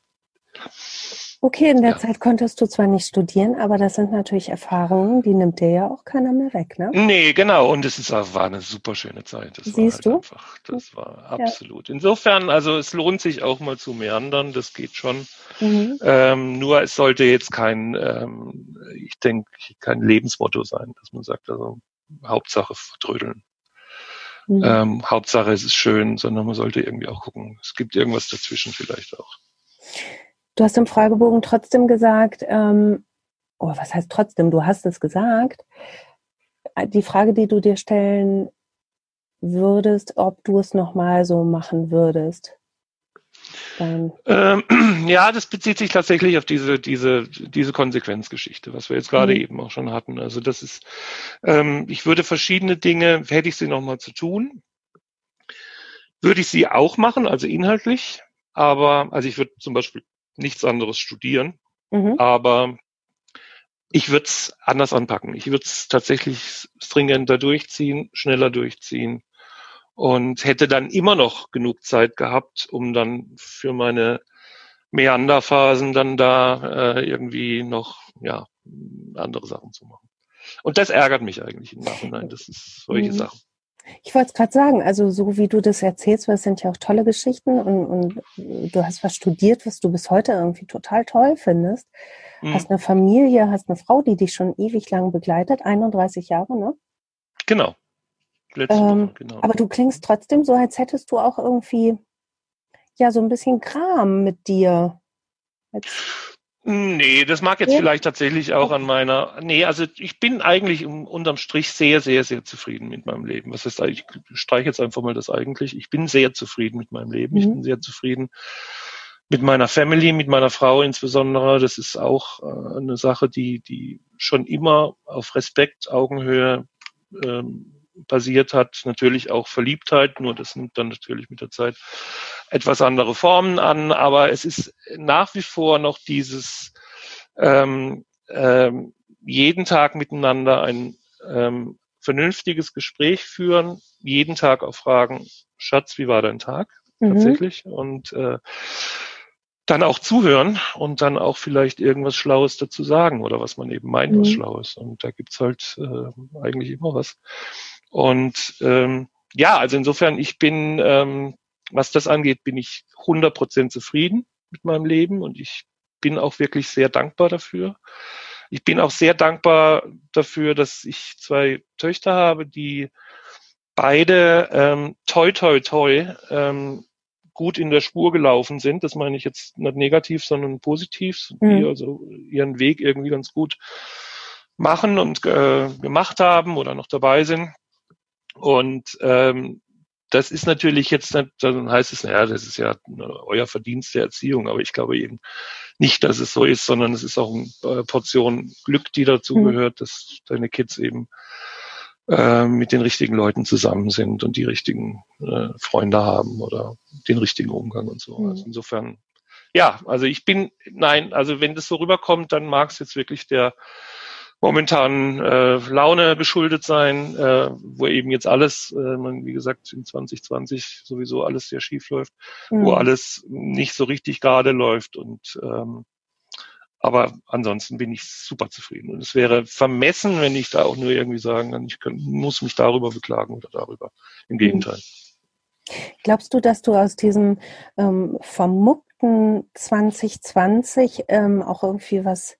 Okay, in der Ja. Zeit konntest du zwar nicht studieren, aber das sind natürlich Erfahrungen, die nimmt dir ja auch keiner mehr weg, ne? Nee, genau. Und es ist, war eine super schöne Zeit. Das Siehst war halt du? einfach, das war absolut. Ja. Insofern, also es lohnt sich auch mal zu meandern, das geht schon. Mhm. Ähm, nur es sollte jetzt kein, ähm, ich denke, kein Lebensmotto sein, dass man sagt, also Hauptsache vertrödeln. Mhm. Ähm, Hauptsache es ist schön, sondern man sollte irgendwie auch gucken, es gibt irgendwas dazwischen vielleicht auch. Du hast im Fragebogen trotzdem gesagt, ähm, oh, was heißt trotzdem? Du hast es gesagt. Die Frage, die du dir stellen würdest, ob du es nochmal so machen würdest. Ähm, ja, das bezieht sich tatsächlich auf diese, diese, diese Konsequenzgeschichte, was wir jetzt gerade mhm. eben auch schon hatten. Also das ist, ähm, ich würde verschiedene Dinge, hätte ich sie nochmal zu tun, würde ich sie auch machen, also inhaltlich, aber, also ich würde zum Beispiel nichts anderes studieren, mhm. aber ich würde es anders anpacken. Ich würde es tatsächlich stringenter durchziehen, schneller durchziehen und hätte dann immer noch genug Zeit gehabt, um dann für meine Meanderphasen dann da äh, irgendwie noch ja andere Sachen zu machen. Und das ärgert mich eigentlich im Nachhinein. Das ist solche mhm. Sachen. Ich wollte es gerade sagen, also so wie du das erzählst, weil es sind ja auch tolle Geschichten und, und du hast was studiert, was du bis heute irgendwie total toll findest. Mhm. Hast eine Familie, hast eine Frau, die dich schon ewig lang begleitet, einunddreißig Jahre, ne? Genau, letzte Woche, Ähm, genau. aber du klingst trotzdem so, als hättest du auch irgendwie, ja, so ein bisschen Kram mit dir. Als, Nee, das mag jetzt nee? vielleicht tatsächlich auch an Okay. meiner, nee, also ich bin eigentlich um, unterm Strich sehr, sehr, sehr zufrieden mit meinem Leben. Was heißt eigentlich, ich streiche jetzt einfach mal das eigentlich. Ich bin sehr zufrieden mit meinem Leben. Ich bin Mhm. sehr zufrieden mit meiner Family, mit meiner Frau insbesondere. Das ist auch äh, eine Sache, die, die schon immer auf Respekt, Augenhöhe ähm, basiert hat. Natürlich auch Verliebtheit, nur das nimmt dann natürlich mit der Zeit etwas andere Formen an. Aber es ist nach wie vor noch dieses ähm, ähm, jeden Tag miteinander ein ähm, vernünftiges Gespräch führen, jeden Tag auch fragen, Schatz, wie war dein Tag? Mhm. Tatsächlich. Und äh, dann auch zuhören und dann auch vielleicht irgendwas Schlaues dazu sagen oder was man eben meint, was Mhm. Schlaues. Und da gibt's halt äh, eigentlich immer was. Und ähm, ja, also insofern, ich bin, ähm, was das angeht, bin ich hundert Prozent zufrieden mit meinem Leben und ich bin auch wirklich sehr dankbar dafür. Ich bin auch sehr dankbar dafür, dass ich zwei Töchter habe, die beide ähm, toi toi toi ähm, gut in der Spur gelaufen sind. Das meine ich jetzt nicht negativ, sondern positiv, die Mhm. also ihren Weg irgendwie ganz gut machen und äh, gemacht haben oder noch dabei sind. Und ähm, das ist natürlich jetzt, nicht, dann heißt es, naja, das ist ja euer Verdienst der Erziehung, aber ich glaube eben nicht, dass es so ist, sondern es ist auch eine äh, Portion Glück, die dazu Mhm. gehört, dass deine Kids eben äh, mit den richtigen Leuten zusammen sind und die richtigen äh, Freunde haben oder den richtigen Umgang und so. Also Mhm. insofern, ja, also ich bin, nein, also wenn das so rüberkommt, dann mag es jetzt wirklich der momentanen äh, Laune geschuldet sein, äh, wo eben jetzt alles, äh, man, wie gesagt, in zwanzig zwanzig sowieso alles sehr schief läuft, wo Mhm. alles nicht so richtig gerade läuft und ähm, aber ansonsten bin ich super zufrieden. Und es wäre vermessen, wenn ich da auch nur irgendwie sagen kann, ich kann, muss mich darüber beklagen oder darüber. Im Mhm. Gegenteil. Glaubst du, dass du aus diesem ähm, vermuckten zwanzig zwanzig ähm, auch irgendwie was,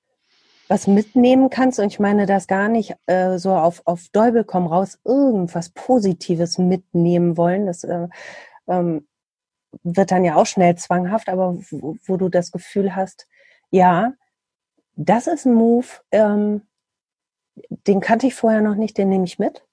was mitnehmen kannst? Und ich meine das gar nicht äh, so auf, auf Däubel komm raus, irgendwas Positives mitnehmen wollen. Das äh, ähm, wird dann ja auch schnell zwanghaft, aber wo, wo du das Gefühl hast, ja, das ist ein Move, ähm, den kannte ich vorher noch nicht, den nehme ich mit.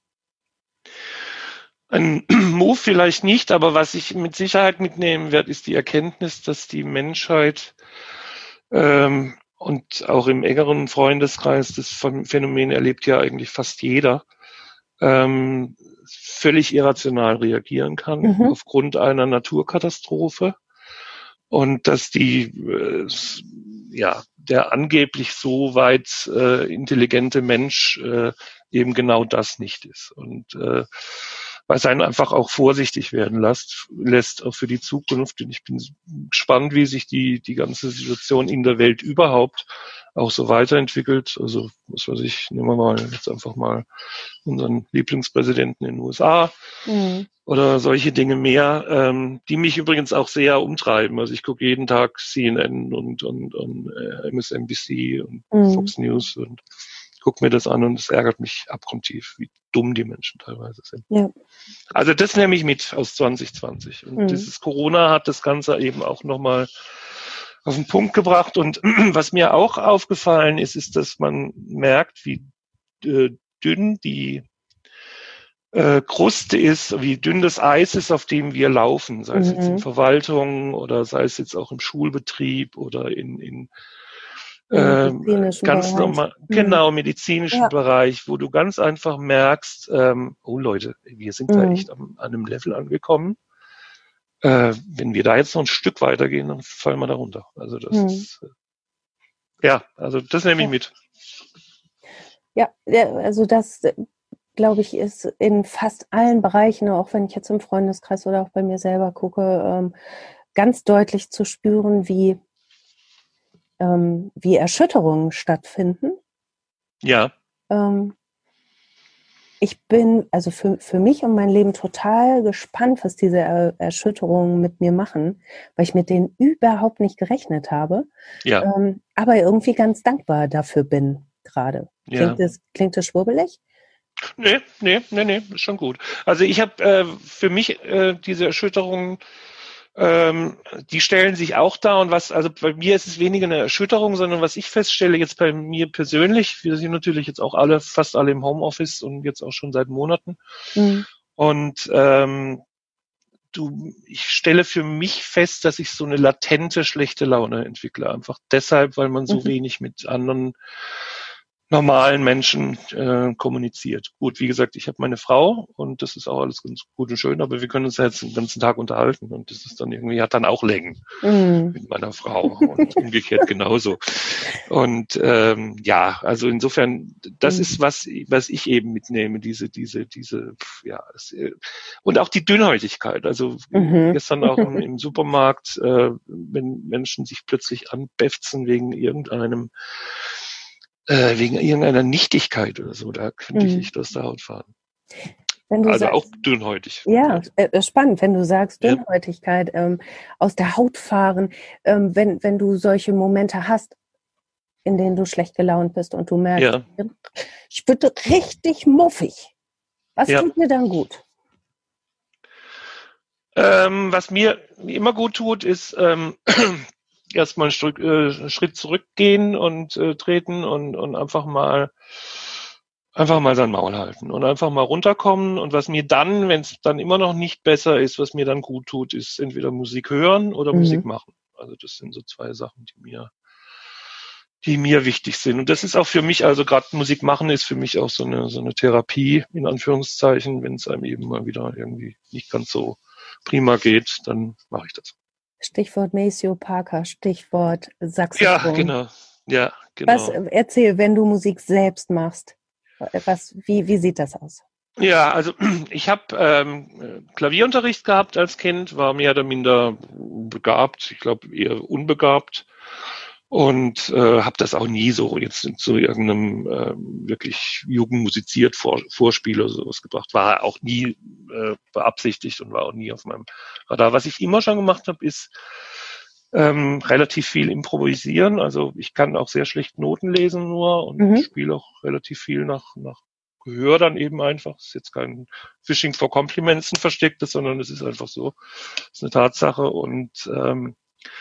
Ein Move vielleicht nicht, aber was ich mit Sicherheit mitnehmen werde, ist die Erkenntnis, dass die Menschheit ähm, und auch im engeren Freundeskreis, das Phänomen erlebt ja eigentlich fast jeder, ähm, völlig irrational reagieren kann Mhm. aufgrund einer Naturkatastrophe und dass die äh, ja der angeblich so weit äh, intelligente Mensch äh, eben genau das nicht ist und äh, was einen einfach auch vorsichtig werden lässt, lässt auch für die Zukunft. Und ich bin gespannt, wie sich die die ganze Situation in der Welt überhaupt auch so weiterentwickelt. Also was weiß ich, nehmen wir mal jetzt einfach mal unseren Lieblingspräsidenten in den U S A Mhm. oder solche Dinge mehr, ähm, die mich übrigens auch sehr umtreiben. Also ich gucke jeden Tag C N N und, und, und äh, M S N B C und Mhm. Fox News und gucke mir das an und es ärgert mich abgrundtief, wie dumm die Menschen teilweise sind. Ja. Also das nehme ich mit aus zwanzig zwanzig. Und Mhm. dieses Corona hat das Ganze eben auch nochmal auf den Punkt gebracht. Und was mir auch aufgefallen ist, ist, dass man merkt, wie äh, dünn die äh, Kruste ist, wie dünn das Eis ist, auf dem wir laufen, sei es jetzt in Mhm. Verwaltung oder sei es jetzt auch im Schulbetrieb oder in, in Im ähm, medizinischen ganz Bereich. normal, Mhm. genau, medizinischen Ja. Bereich, wo du ganz einfach merkst, ähm, oh Leute, wir sind da Mhm. echt am, an einem Level angekommen. Äh, wenn wir da jetzt noch ein Stück weitergehen, dann fallen wir da runter. Also das Mhm. ist, äh, ja, also das nehme ich Ja. mit. Ja, ja, also das, äh, glaube ich, ist in fast allen Bereichen, auch wenn ich jetzt im Freundeskreis oder auch bei mir selber gucke, ähm, ganz deutlich zu spüren, wie, ähm, wie Erschütterungen stattfinden. Ja. Ähm, Ich bin also für, für mich und mein Leben total gespannt, was diese er Erschütterungen mit mir machen, weil ich mit denen überhaupt nicht gerechnet habe, Ja, ähm, aber irgendwie ganz dankbar dafür bin gerade. ja. Klingt das, klingt das schwurbelig? Nee, nee, nee, nee, ist schon gut. Also ich habe äh, für mich äh, diese Erschütterungen, ähm, die stellen sich auch dar und was, also bei mir ist es weniger eine Erschütterung, sondern was ich feststelle jetzt bei mir persönlich, wir sind natürlich jetzt auch alle, fast alle im Homeoffice und jetzt auch schon seit Monaten Mhm. und ähm, du, ich stelle für mich fest, dass ich so eine latente schlechte Laune entwickle, einfach deshalb, weil man so Mhm. wenig mit anderen normalen Menschen äh, kommuniziert. Gut, wie gesagt, ich habe meine Frau und das ist auch alles ganz gut und schön, aber wir können uns ja jetzt den ganzen Tag unterhalten und das ist dann irgendwie, hat dann auch Längen Mhm. mit meiner Frau und umgekehrt genauso. Und ähm, ja, also insofern, das Mhm. ist was, was ich eben mitnehme, diese, diese, diese, ja, es, äh, und auch die Dünnhäutigkeit. Also Mhm. gestern auch im, im Supermarkt, äh, wenn Menschen sich plötzlich anbefzen wegen irgendeinem äh, wegen irgendeiner Nichtigkeit oder so, da könnte ich Mhm. echt aus der Haut fahren. Wenn du Also auch sagst, dünnhäutig. ja, Ja. äh, spannend, wenn du sagst Ja. Dünnhäutigkeit, ähm, aus der Haut fahren, ähm, wenn, wenn du solche Momente hast, in denen du schlecht gelaunt bist und du merkst, Ja. ich bin richtig muffig. Was Ja. tut mir dann gut? Ähm, was mir immer gut tut, ist ähm, erstmal einen Stück, äh, Schritt zurückgehen und äh, treten und, und einfach mal einfach mal sein Maul halten und einfach mal runterkommen. Und was mir dann, wenn es dann immer noch nicht besser ist, was mir dann gut tut, ist entweder Musik hören oder Musik Mhm. machen. Also das sind so zwei Sachen, die mir die mir wichtig sind. Und das ist auch für mich, also gerade Musik machen ist für mich auch so eine, so eine Therapie, in Anführungszeichen, wenn es einem eben mal wieder irgendwie nicht ganz so prima geht, dann mache ich das. Stichwort Maceo Parker, Stichwort Ja, Saxophon. genau. Ja, Was, genau. erzähl, wenn du Musik selbst machst, was, wie, wie sieht das aus? Ja, also ich habe ähm, Klavierunterricht gehabt als Kind, war mehr oder minder begabt, ich glaube eher unbegabt und äh, habe das auch nie so jetzt zu irgendeinem äh, wirklich jugendmusiziert Vor Vorspiel oder sowas gebracht. War auch nie äh, beabsichtigt und war auch nie auf meinem Radar. Was ich immer schon gemacht habe, ist ähm, relativ viel improvisieren. Also ich kann auch sehr schlecht Noten lesen nur und Mhm. spiele auch relativ viel nach, nach Gehör dann eben einfach. Es ist jetzt kein Fishing for Compliments ein verstecktes, sondern es ist einfach so. Es ist eine Tatsache und ähm,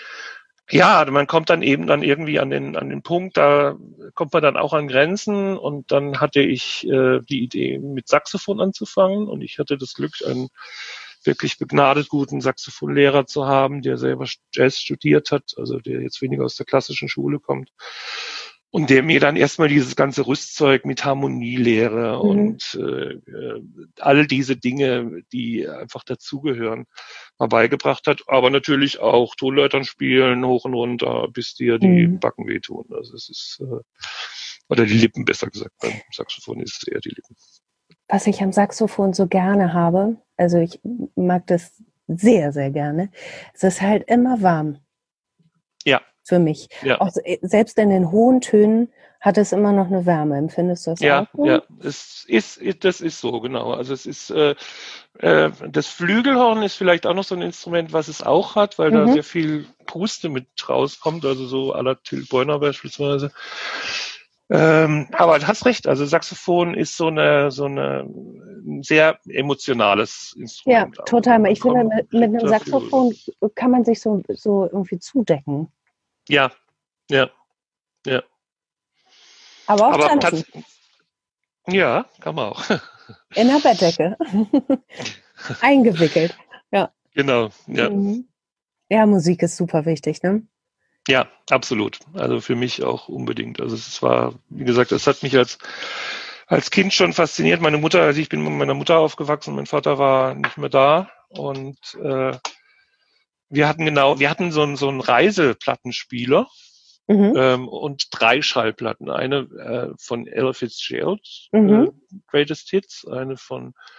ja, man kommt dann eben dann irgendwie an den an den Punkt, da kommt man dann auch an Grenzen und dann hatte ich äh, die Idee, mit Saxophon anzufangen und ich hatte das Glück, einen wirklich begnadet guten Saxophonlehrer zu haben, der selber Jazz studiert hat, also der jetzt weniger aus der klassischen Schule kommt und der mir dann erstmal dieses ganze Rüstzeug mit Harmonielehre Mhm. und äh, äh, all diese Dinge, die einfach dazugehören, mal beigebracht hat, aber natürlich auch Tonleitern spielen, hoch und runter, bis dir die Mhm. Backen wehtun. Also es ist, äh, oder die Lippen, besser gesagt. Beim Saxophon ist es eher die Lippen. Was ich am Saxophon so gerne habe, also ich mag das sehr, sehr gerne, es ist halt immer warm Ja, für mich. ja, Auch se- selbst in den hohen Tönen hat es immer noch eine Wärme. Empfindest du das auch ja, so? ja. Es ist, das ist so, genau. Also es ist, äh, äh, das Flügelhorn ist vielleicht auch noch so ein Instrument, was es auch hat, weil da Mhm. sehr viel Puste mit rauskommt, also so à la Till Brönner beispielsweise. Ähm, aber du hast recht, also Saxophon ist so eine, so eine ein sehr emotionales Ja, Instrument auch. total. Und man Ich finde, kommt, mit, mit kriegt einem da viel. Saxophon kann man sich so, so irgendwie zudecken. Ja, ja, ja. Aber auch Aber tanzen. tats ja, kann man auch. In der Bettdecke. Eingewickelt. Ja. Genau, ja. Mhm. Ja, Musik ist super wichtig, ne? Ja, absolut. Also für mich auch unbedingt. Also es war, wie gesagt, es hat mich als als Kind schon fasziniert. Meine Mutter, also ich bin mit meiner Mutter aufgewachsen, mein Vater war nicht mehr da und äh, wir hatten genau, wir hatten so einen so einen Reiseplattenspieler Mhm. ähm, und drei Schallplatten. Eine äh, von Ella Fitzgerald, äh, Mhm. Greatest Hits, eine von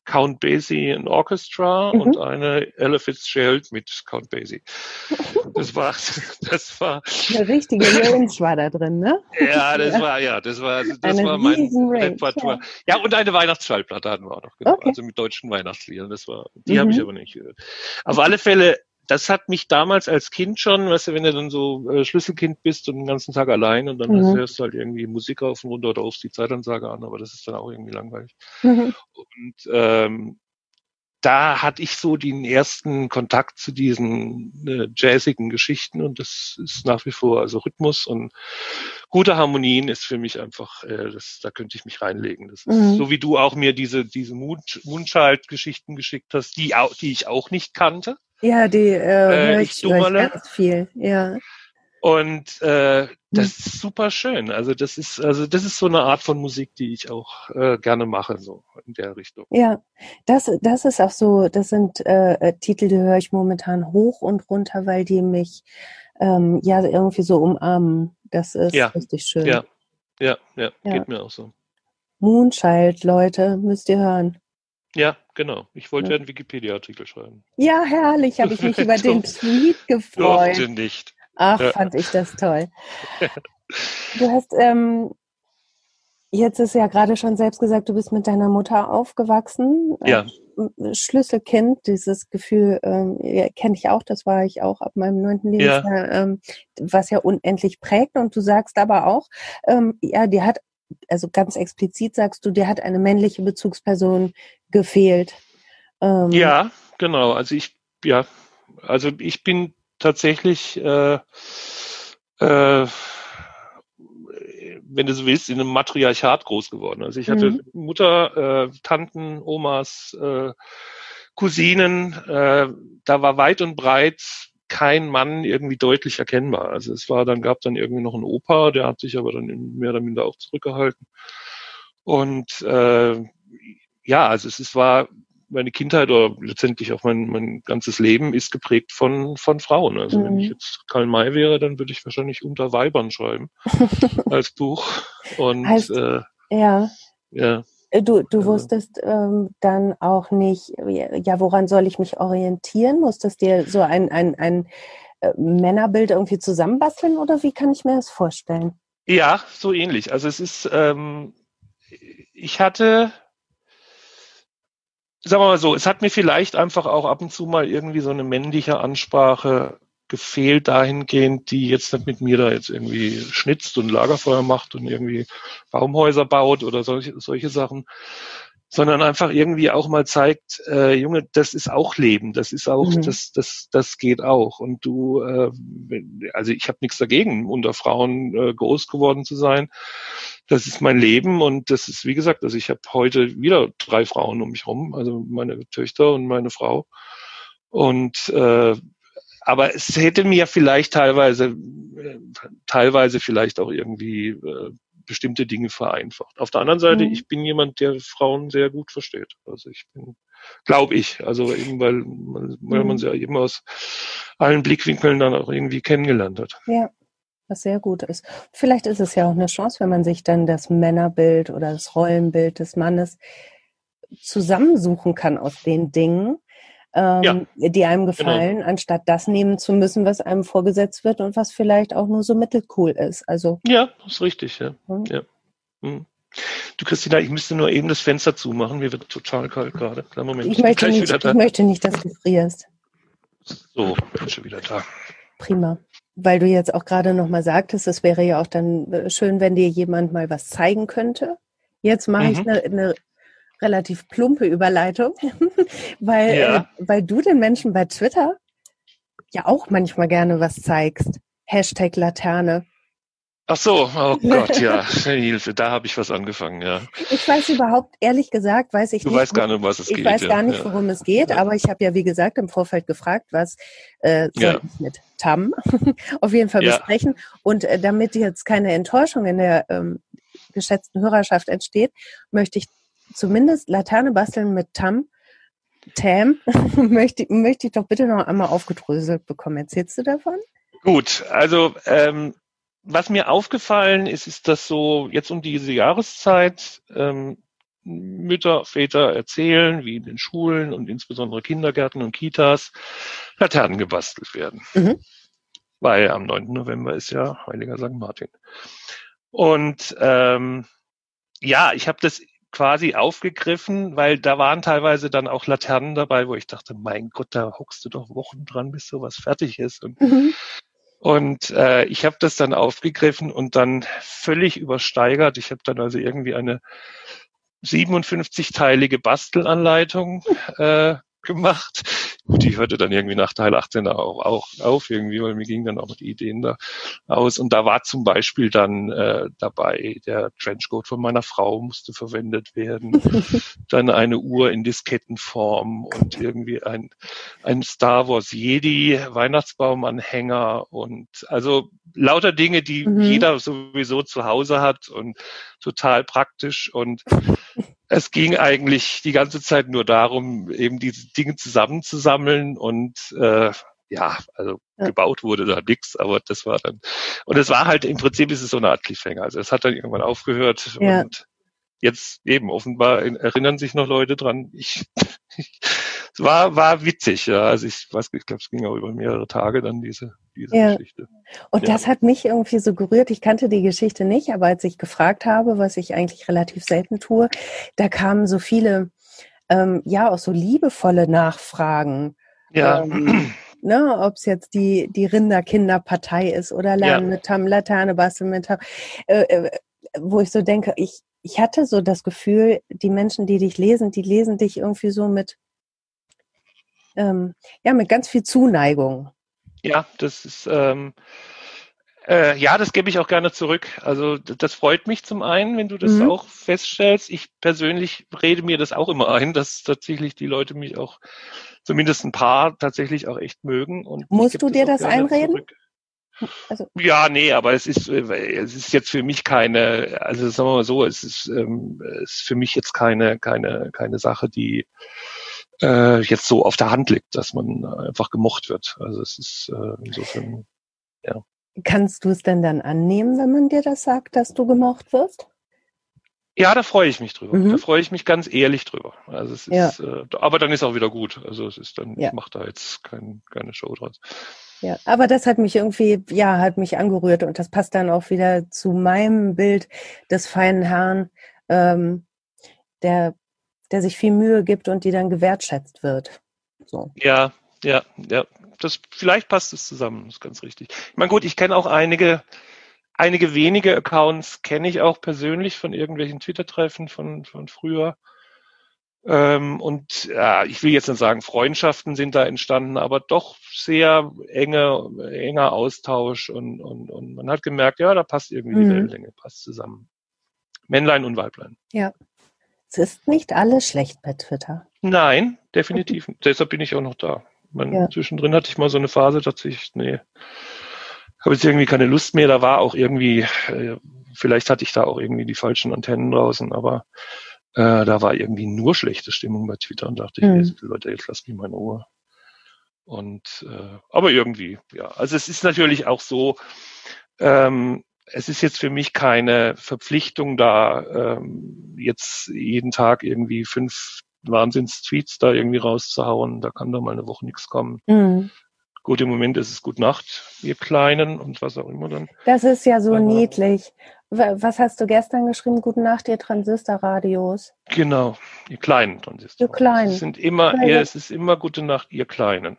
Count Basie and Orchestra Mhm. und eine Ella Fitzgerald mit Count Basie. Das war, das war. Eine richtige Range war da drin, ne? Ja, das Ja. war, ja, das war, das Eine war mein riesen Range, Repertoire. Ja. ja, und eine Weihnachtsschallplatte hatten wir auch noch, genau. Okay. Also mit deutschen Weihnachtsliedern. Das war, die Mhm. habe ich aber nicht gehört. Auf alle Fälle, das hat mich damals als Kind schon, weißt du, wenn du dann so äh, Schlüsselkind bist und den ganzen Tag allein und dann Mhm. hörst du halt irgendwie Musik auf und runter oder rufst die Zeitansage an, aber das ist dann auch irgendwie langweilig. Mhm. Und ähm, da hatte ich so den ersten Kontakt zu diesen äh, jazzigen Geschichten und das ist nach wie vor, also Rhythmus und gute Harmonien ist für mich einfach, äh, das, da könnte ich mich reinlegen. Das ist Mhm. so, wie du auch mir diese diese Moonchild-Geschichten geschickt hast, die auch, die ich auch nicht kannte. Ja, die äh, höre Äh, ich, ich hör ich Dummerle. ganz viel, ja. Und äh, das Hm. ist super schön. Also das ist, also das ist so eine Art von Musik, die ich auch äh, gerne mache, so in der Richtung. Ja, das, das ist auch so, das sind äh, äh, Titel, die höre ich momentan hoch und runter, weil die mich ähm, ja irgendwie so umarmen. Das ist Ja, richtig schön. ja, ja, ja, Ja. geht mir auch so. Moonchild, Leute, müsst ihr hören. Ja, genau. Ich wollte Ja. ja einen Wikipedia-Artikel schreiben. Ja, herrlich, habe ich mich über den Tweet gefreut. Durfte nicht. Ach, Ja. fand ich das toll. Du hast ähm, jetzt ist ja gerade schon selbst gesagt, du bist mit deiner Mutter aufgewachsen. Ja. Äh, Schlüsselkind, dieses Gefühl ähm, ja, kenne ich auch, das war ich auch ab meinem neunten Lebensjahr, ähm, was ja unendlich prägt. Und du sagst aber auch, ähm, ja, dir hat, also ganz explizit sagst du, dir hat eine männliche Bezugsperson gefehlt. Ähm, Ja, genau. Also ich, ja, also ich bin tatsächlich, äh, äh, wenn du so willst, in einem Matriarchat groß geworden. Also ich hatte Mhm. Mutter, äh, Tanten, Omas, äh, Cousinen. Äh, da war weit und breit kein Mann irgendwie deutlich erkennbar. Also es war dann, gab dann irgendwie noch einen Opa, der hat sich aber dann mehr oder minder auch zurückgehalten. Und äh, ja, also es, es war meine Kindheit oder letztendlich auch mein, mein ganzes Leben ist geprägt von, von Frauen. Also Mhm. wenn ich jetzt Karl May wäre, dann würde ich wahrscheinlich Unter Weibern schreiben als Buch. Und Heißt, äh, ja. ja. Du, du Also, wusstest ähm, dann auch nicht, ja, woran soll ich mich orientieren? Musstest dir so ein, ein, ein äh, Männerbild irgendwie zusammenbasteln oder wie kann ich mir das vorstellen? ja, so ähnlich. Also es ist, ähm, ich hatte, sagen wir mal so, es hat mir vielleicht einfach auch ab und zu mal irgendwie so eine männliche Ansprache gefehlt dahingehend, die jetzt nicht mit mir da jetzt irgendwie schnitzt und Lagerfeuer macht und irgendwie Baumhäuser baut oder solche, solche Sachen, sondern einfach irgendwie auch mal zeigt, äh, Junge, das ist auch Leben, das ist auch, Mhm. das, das, das geht auch. Und du, äh, also ich habe nichts dagegen, unter Frauen äh, groß geworden zu sein. Das ist mein Leben und das ist, wie gesagt, also ich habe heute wieder drei Frauen um mich rum, also meine Töchter und meine Frau. Und äh, aber es hätte mir vielleicht teilweise, äh, teilweise vielleicht auch irgendwie äh, bestimmte Dinge vereinfacht. Auf der anderen Seite, Mhm. ich bin jemand, der Frauen sehr gut versteht. Also ich bin, glaube ich, also eben weil man, weil man Mhm. sie ja eben aus allen Blickwinkeln dann auch irgendwie kennengelernt hat. Ja, was sehr gut ist. Vielleicht ist es ja auch eine Chance, wenn man sich dann das Männerbild oder das Rollenbild des Mannes zusammensuchen kann aus den Dingen, ähm, Ja, die einem genau. gefallen, anstatt das nehmen zu müssen, was einem vorgesetzt wird und was vielleicht auch nur so mittelcool ist. Also, Ja, das ist richtig, ja. hm. ja. Hm. Du Christina, ich müsste nur eben das Fenster zumachen. Mir wird total kalt gerade. Kleinen Moment, ich, ich bin möchte gleich nicht, wieder ich da. möchte nicht, dass du frierst. So, bin schon wieder da. Prima. Weil du jetzt auch gerade nochmal sagtest, es wäre ja auch dann schön, wenn dir jemand mal was zeigen könnte. Jetzt mache ich Mhm. eine, eine relativ plumpe Überleitung, weil, Ja. äh, weil du den Menschen bei Twitter ja auch manchmal gerne was zeigst. Hashtag Laterne. Ach so, oh Gott, ja, Hilfe, da habe ich was angefangen, ja. Ich weiß überhaupt, ehrlich gesagt, weiß ich Du nicht, weißt gar nicht, um was es ich geht. weiß ja. gar nicht, ja. worum es geht, Ja. aber ich habe ja, wie gesagt, im Vorfeld gefragt, was äh, soll Ja. ich mit Tam auf jeden Fall Ja. besprechen. Und äh, damit jetzt keine Enttäuschung in der ähm, geschätzten Hörerschaft entsteht, möchte ich zumindest Laterne basteln mit Tam. Tam, möchte, möchte ich doch bitte noch einmal aufgedröselt bekommen. Erzählst du davon? Gut, also ähm, was mir aufgefallen ist, ist, dass so jetzt um diese Jahreszeit ähm, Mütter, Väter erzählen, wie in den Schulen und insbesondere Kindergärten und Kitas Laternen gebastelt werden. Mhm. Weil am neunten November ist ja Heiliger Sankt Martin. Und ähm, ja, ich habe das quasi aufgegriffen, weil da waren teilweise dann auch Laternen dabei, wo ich dachte, mein Gott, da hockst du doch Wochen dran, bis sowas fertig ist. Und, mhm. und äh, ich habe das dann aufgegriffen und dann völlig übersteigert. Ich habe dann also irgendwie eine siebenundfünfzig-teilige Bastelanleitung äh, gemacht. Gut, die hörte dann irgendwie nach Teil achtzehn auch, auch auf irgendwie, weil mir gingen dann auch die Ideen da aus. Und da war zum Beispiel dann äh, dabei, der Trenchcoat von meiner Frau musste verwendet werden. Dann eine Uhr in Diskettenform und irgendwie ein, ein Star Wars Jedi Weihnachtsbaumanhänger und also lauter Dinge, die mhm. jeder sowieso zu Hause hat und total praktisch. Und es ging eigentlich die ganze Zeit nur darum, eben diese Dinge zusammenzusammeln und äh, ja, also ja. gebaut wurde da nichts, aber das war dann, und es war halt, im Prinzip ist es so eine Art Cliffhanger, also es hat dann irgendwann aufgehört ja. und jetzt eben offenbar erinnern sich noch Leute dran. Ich, ich es war war witzig, ja, also ich weiß, ich glaube, es ging auch über mehrere Tage dann diese diese ja. Geschichte. Und ja. das hat mich irgendwie so gerührt. Ich kannte die Geschichte nicht, aber als ich gefragt habe, was ich eigentlich relativ selten tue, da kamen so viele, ähm, ja, auch so liebevolle Nachfragen. Ja. Ähm, ne, ob es jetzt die die Rinderkinderpartei ist oder Lernen ja. mit Tam, Laterne basteln mit Tam, äh, äh, wo ich so denke, ich ich hatte so das Gefühl, die Menschen, die dich lesen, die lesen dich irgendwie so mit ähm, ja mit ganz viel Zuneigung. Ja, das ist ähm, äh, ja, das gebe ich auch gerne zurück. Also das freut mich zum einen, wenn du das mhm. auch feststellst. Ich persönlich rede mir das auch immer ein, dass tatsächlich die Leute mich auch, zumindest ein paar, tatsächlich auch echt mögen. Und musst du dir das, das einreden? Also. Ja, nee, aber es ist es ist jetzt für mich keine, also sagen wir mal so, es ist, ähm, es ist für mich jetzt keine keine keine Sache, die äh, jetzt so auf der Hand liegt, dass man einfach gemocht wird. Also es ist äh, insofern, ja. Kannst du es denn dann annehmen, wenn man dir das sagt, dass du gemocht wirst? Ja, da freue ich mich drüber. Mhm. Da freue ich mich ganz ehrlich drüber. Also es ist, ja. äh, aber dann ist auch wieder gut. Also es ist dann, ja. ich mache da jetzt kein, keine Show draus. Ja, aber das hat mich irgendwie, ja, hat mich angerührt und das passt dann auch wieder zu meinem Bild des feinen Herrn, ähm, der, der sich viel Mühe gibt und die dann gewertschätzt wird. So. Ja, ja, ja. Das, vielleicht passt es zusammen, das ist ganz richtig. Ich meine, gut, ich kenne auch einige, einige wenige Accounts kenne ich auch persönlich von irgendwelchen Twitter-Treffen von, von früher. Ähm, und ja, ich will jetzt nicht sagen, Freundschaften sind da entstanden, aber doch sehr enge, enger Austausch und, und, und man hat gemerkt, ja, da passt irgendwie mhm. die Wellenlänge, passt zusammen. Männlein und Weiblein. Ja. Es ist nicht alles schlecht bei Twitter. Nein, definitiv. Deshalb bin ich auch noch da. Man, ja. Zwischendrin hatte ich mal so eine Phase, tatsächlich, nee, habe jetzt irgendwie keine Lust mehr. Da war auch irgendwie, äh, vielleicht hatte ich da auch irgendwie die falschen Antennen draußen, aber äh, da war irgendwie nur schlechte Stimmung bei Twitter und dachte mhm. ich, hey, Leute, jetzt lasst mich mal in Ruhe. Und äh, aber irgendwie, ja. Also es ist natürlich auch so, ähm, es ist jetzt für mich keine Verpflichtung da, ähm, jetzt jeden Tag irgendwie fünf Wahnsinns-Tweets da irgendwie rauszuhauen. Da kann doch mal eine Woche nichts kommen. Mhm. Gut, im Moment ist es Gute Nacht, ihr Kleinen und was auch immer dann. Das ist ja so aber niedlich. Was hast du gestern geschrieben? Gute Nacht, ihr Transistorradios. Genau, ihr kleinen Transistor. Ihr Kleinen. Es sind immer, ihr, es ist immer Gute Nacht, ihr Kleinen.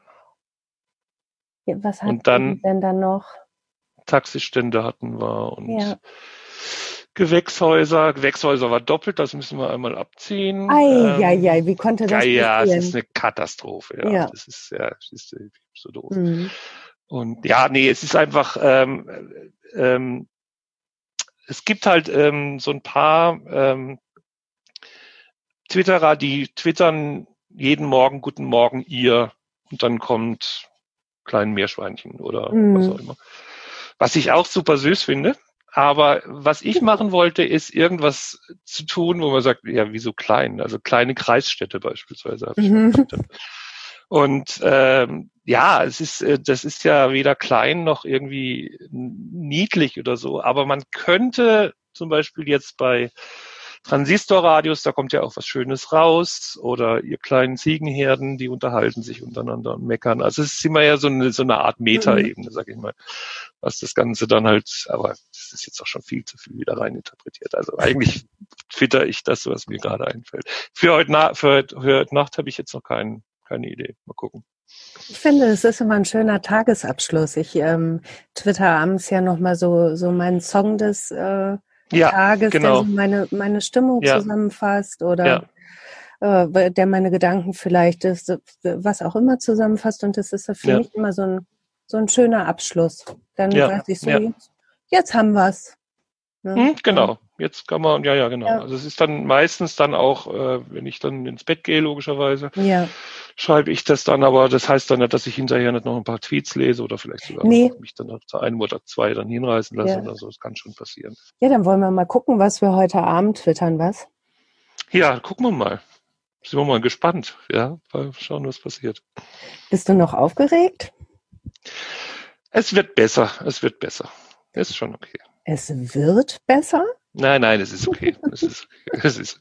Ja, was hatten wir denn dann noch? Taxistände hatten wir und ja. Gewächshäuser. Gewächshäuser war doppelt, das müssen wir einmal abziehen. Ei, ähm, ei, ei, wie konnte das passieren? Ja, es ist eine Katastrophe. Ja, ja. Das ist ja, das ist so doof. Mhm. Und ja, nee, es ist einfach, ähm, ähm, es gibt halt ähm, so ein paar ähm, Twitterer, die twittern jeden Morgen Guten Morgen ihr und dann kommt kleinen Meerschweinchen oder mhm. was auch immer. Was ich auch super süß finde. Aber was ich machen wollte, ist irgendwas zu tun, wo man sagt, ja, wieso klein? Also kleine Kreisstädte beispielsweise. Mhm. Und ähm, ja, es ist, das ist ja weder klein noch irgendwie niedlich oder so. Aber man könnte zum Beispiel jetzt bei Transistorradios, da kommt ja auch was Schönes raus. Oder ihr kleinen Ziegenherden, die unterhalten sich untereinander und meckern. Also es ist immer ja so eine, so eine Art Metaebene, sag ich mal, was das Ganze dann halt, aber das ist jetzt auch schon viel zu viel wieder rein interpretiert. Also eigentlich twitter ich das, was mir gerade einfällt. Für heute, Na- für heute, für heute Nacht habe ich jetzt noch kein, keine Idee. Mal gucken. Ich finde, es ist immer ein schöner Tagesabschluss. Ich ähm, twitter abends ja nochmal so, so meinen Song des äh, Ja, Tages, genau. der so meine, meine Stimmung Ja. zusammenfasst oder äh, der meine Gedanken vielleicht ist, was auch immer zusammenfasst. Und das ist für Ja. mich immer so ein, so ein schöner Abschluss. Dann Ja, weiß ich so, ja. jetzt, jetzt haben wir's. Ne? Hm, genau. Jetzt kann man, ja, ja, genau. Ja. Also es ist dann meistens dann auch, äh, wenn ich dann ins Bett gehe, logischerweise, Ja. schreibe ich das dann, aber das heißt dann nicht, dass ich hinterher nicht noch ein paar Tweets lese oder vielleicht sogar Nee. noch mich dann noch zu einem oder zwei dann hinreißen lasse Ja. oder so. Das kann schon passieren. Ja, dann wollen wir mal gucken, was wir heute Abend twittern, was? Ja, gucken wir mal. Sind wir mal gespannt, ja, mal schauen, was passiert. Bist du noch aufgeregt? Es wird besser, es wird besser. Ist schon okay. Es wird besser? Nein, nein, es ist okay. es ist, es ist.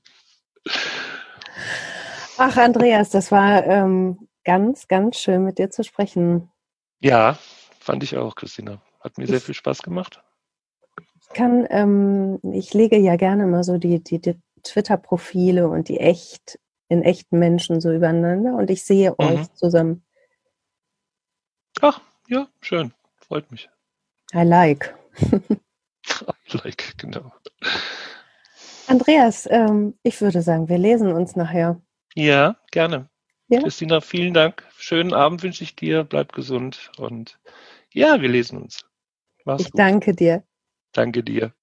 Ach, Andreas, das war ähm, ganz, ganz schön, mit dir zu sprechen. Ja, fand ich auch, Christina. Hat mir sehr viel Spaß gemacht. Ich kann, ähm, ich lege ja gerne mal so die, die, die Twitter-Profile und die echt, in echten Menschen so übereinander und ich sehe Mhm. euch zusammen. Ach, ja, schön. Freut mich. I like. I like, genau. Andreas, ähm, ich würde sagen, wir lesen uns nachher. Ja, gerne. Ja? Christina, vielen Dank. Schönen Abend wünsche ich dir. Bleib gesund und ja, wir lesen uns. Mach's Ich gut. danke dir. Danke dir.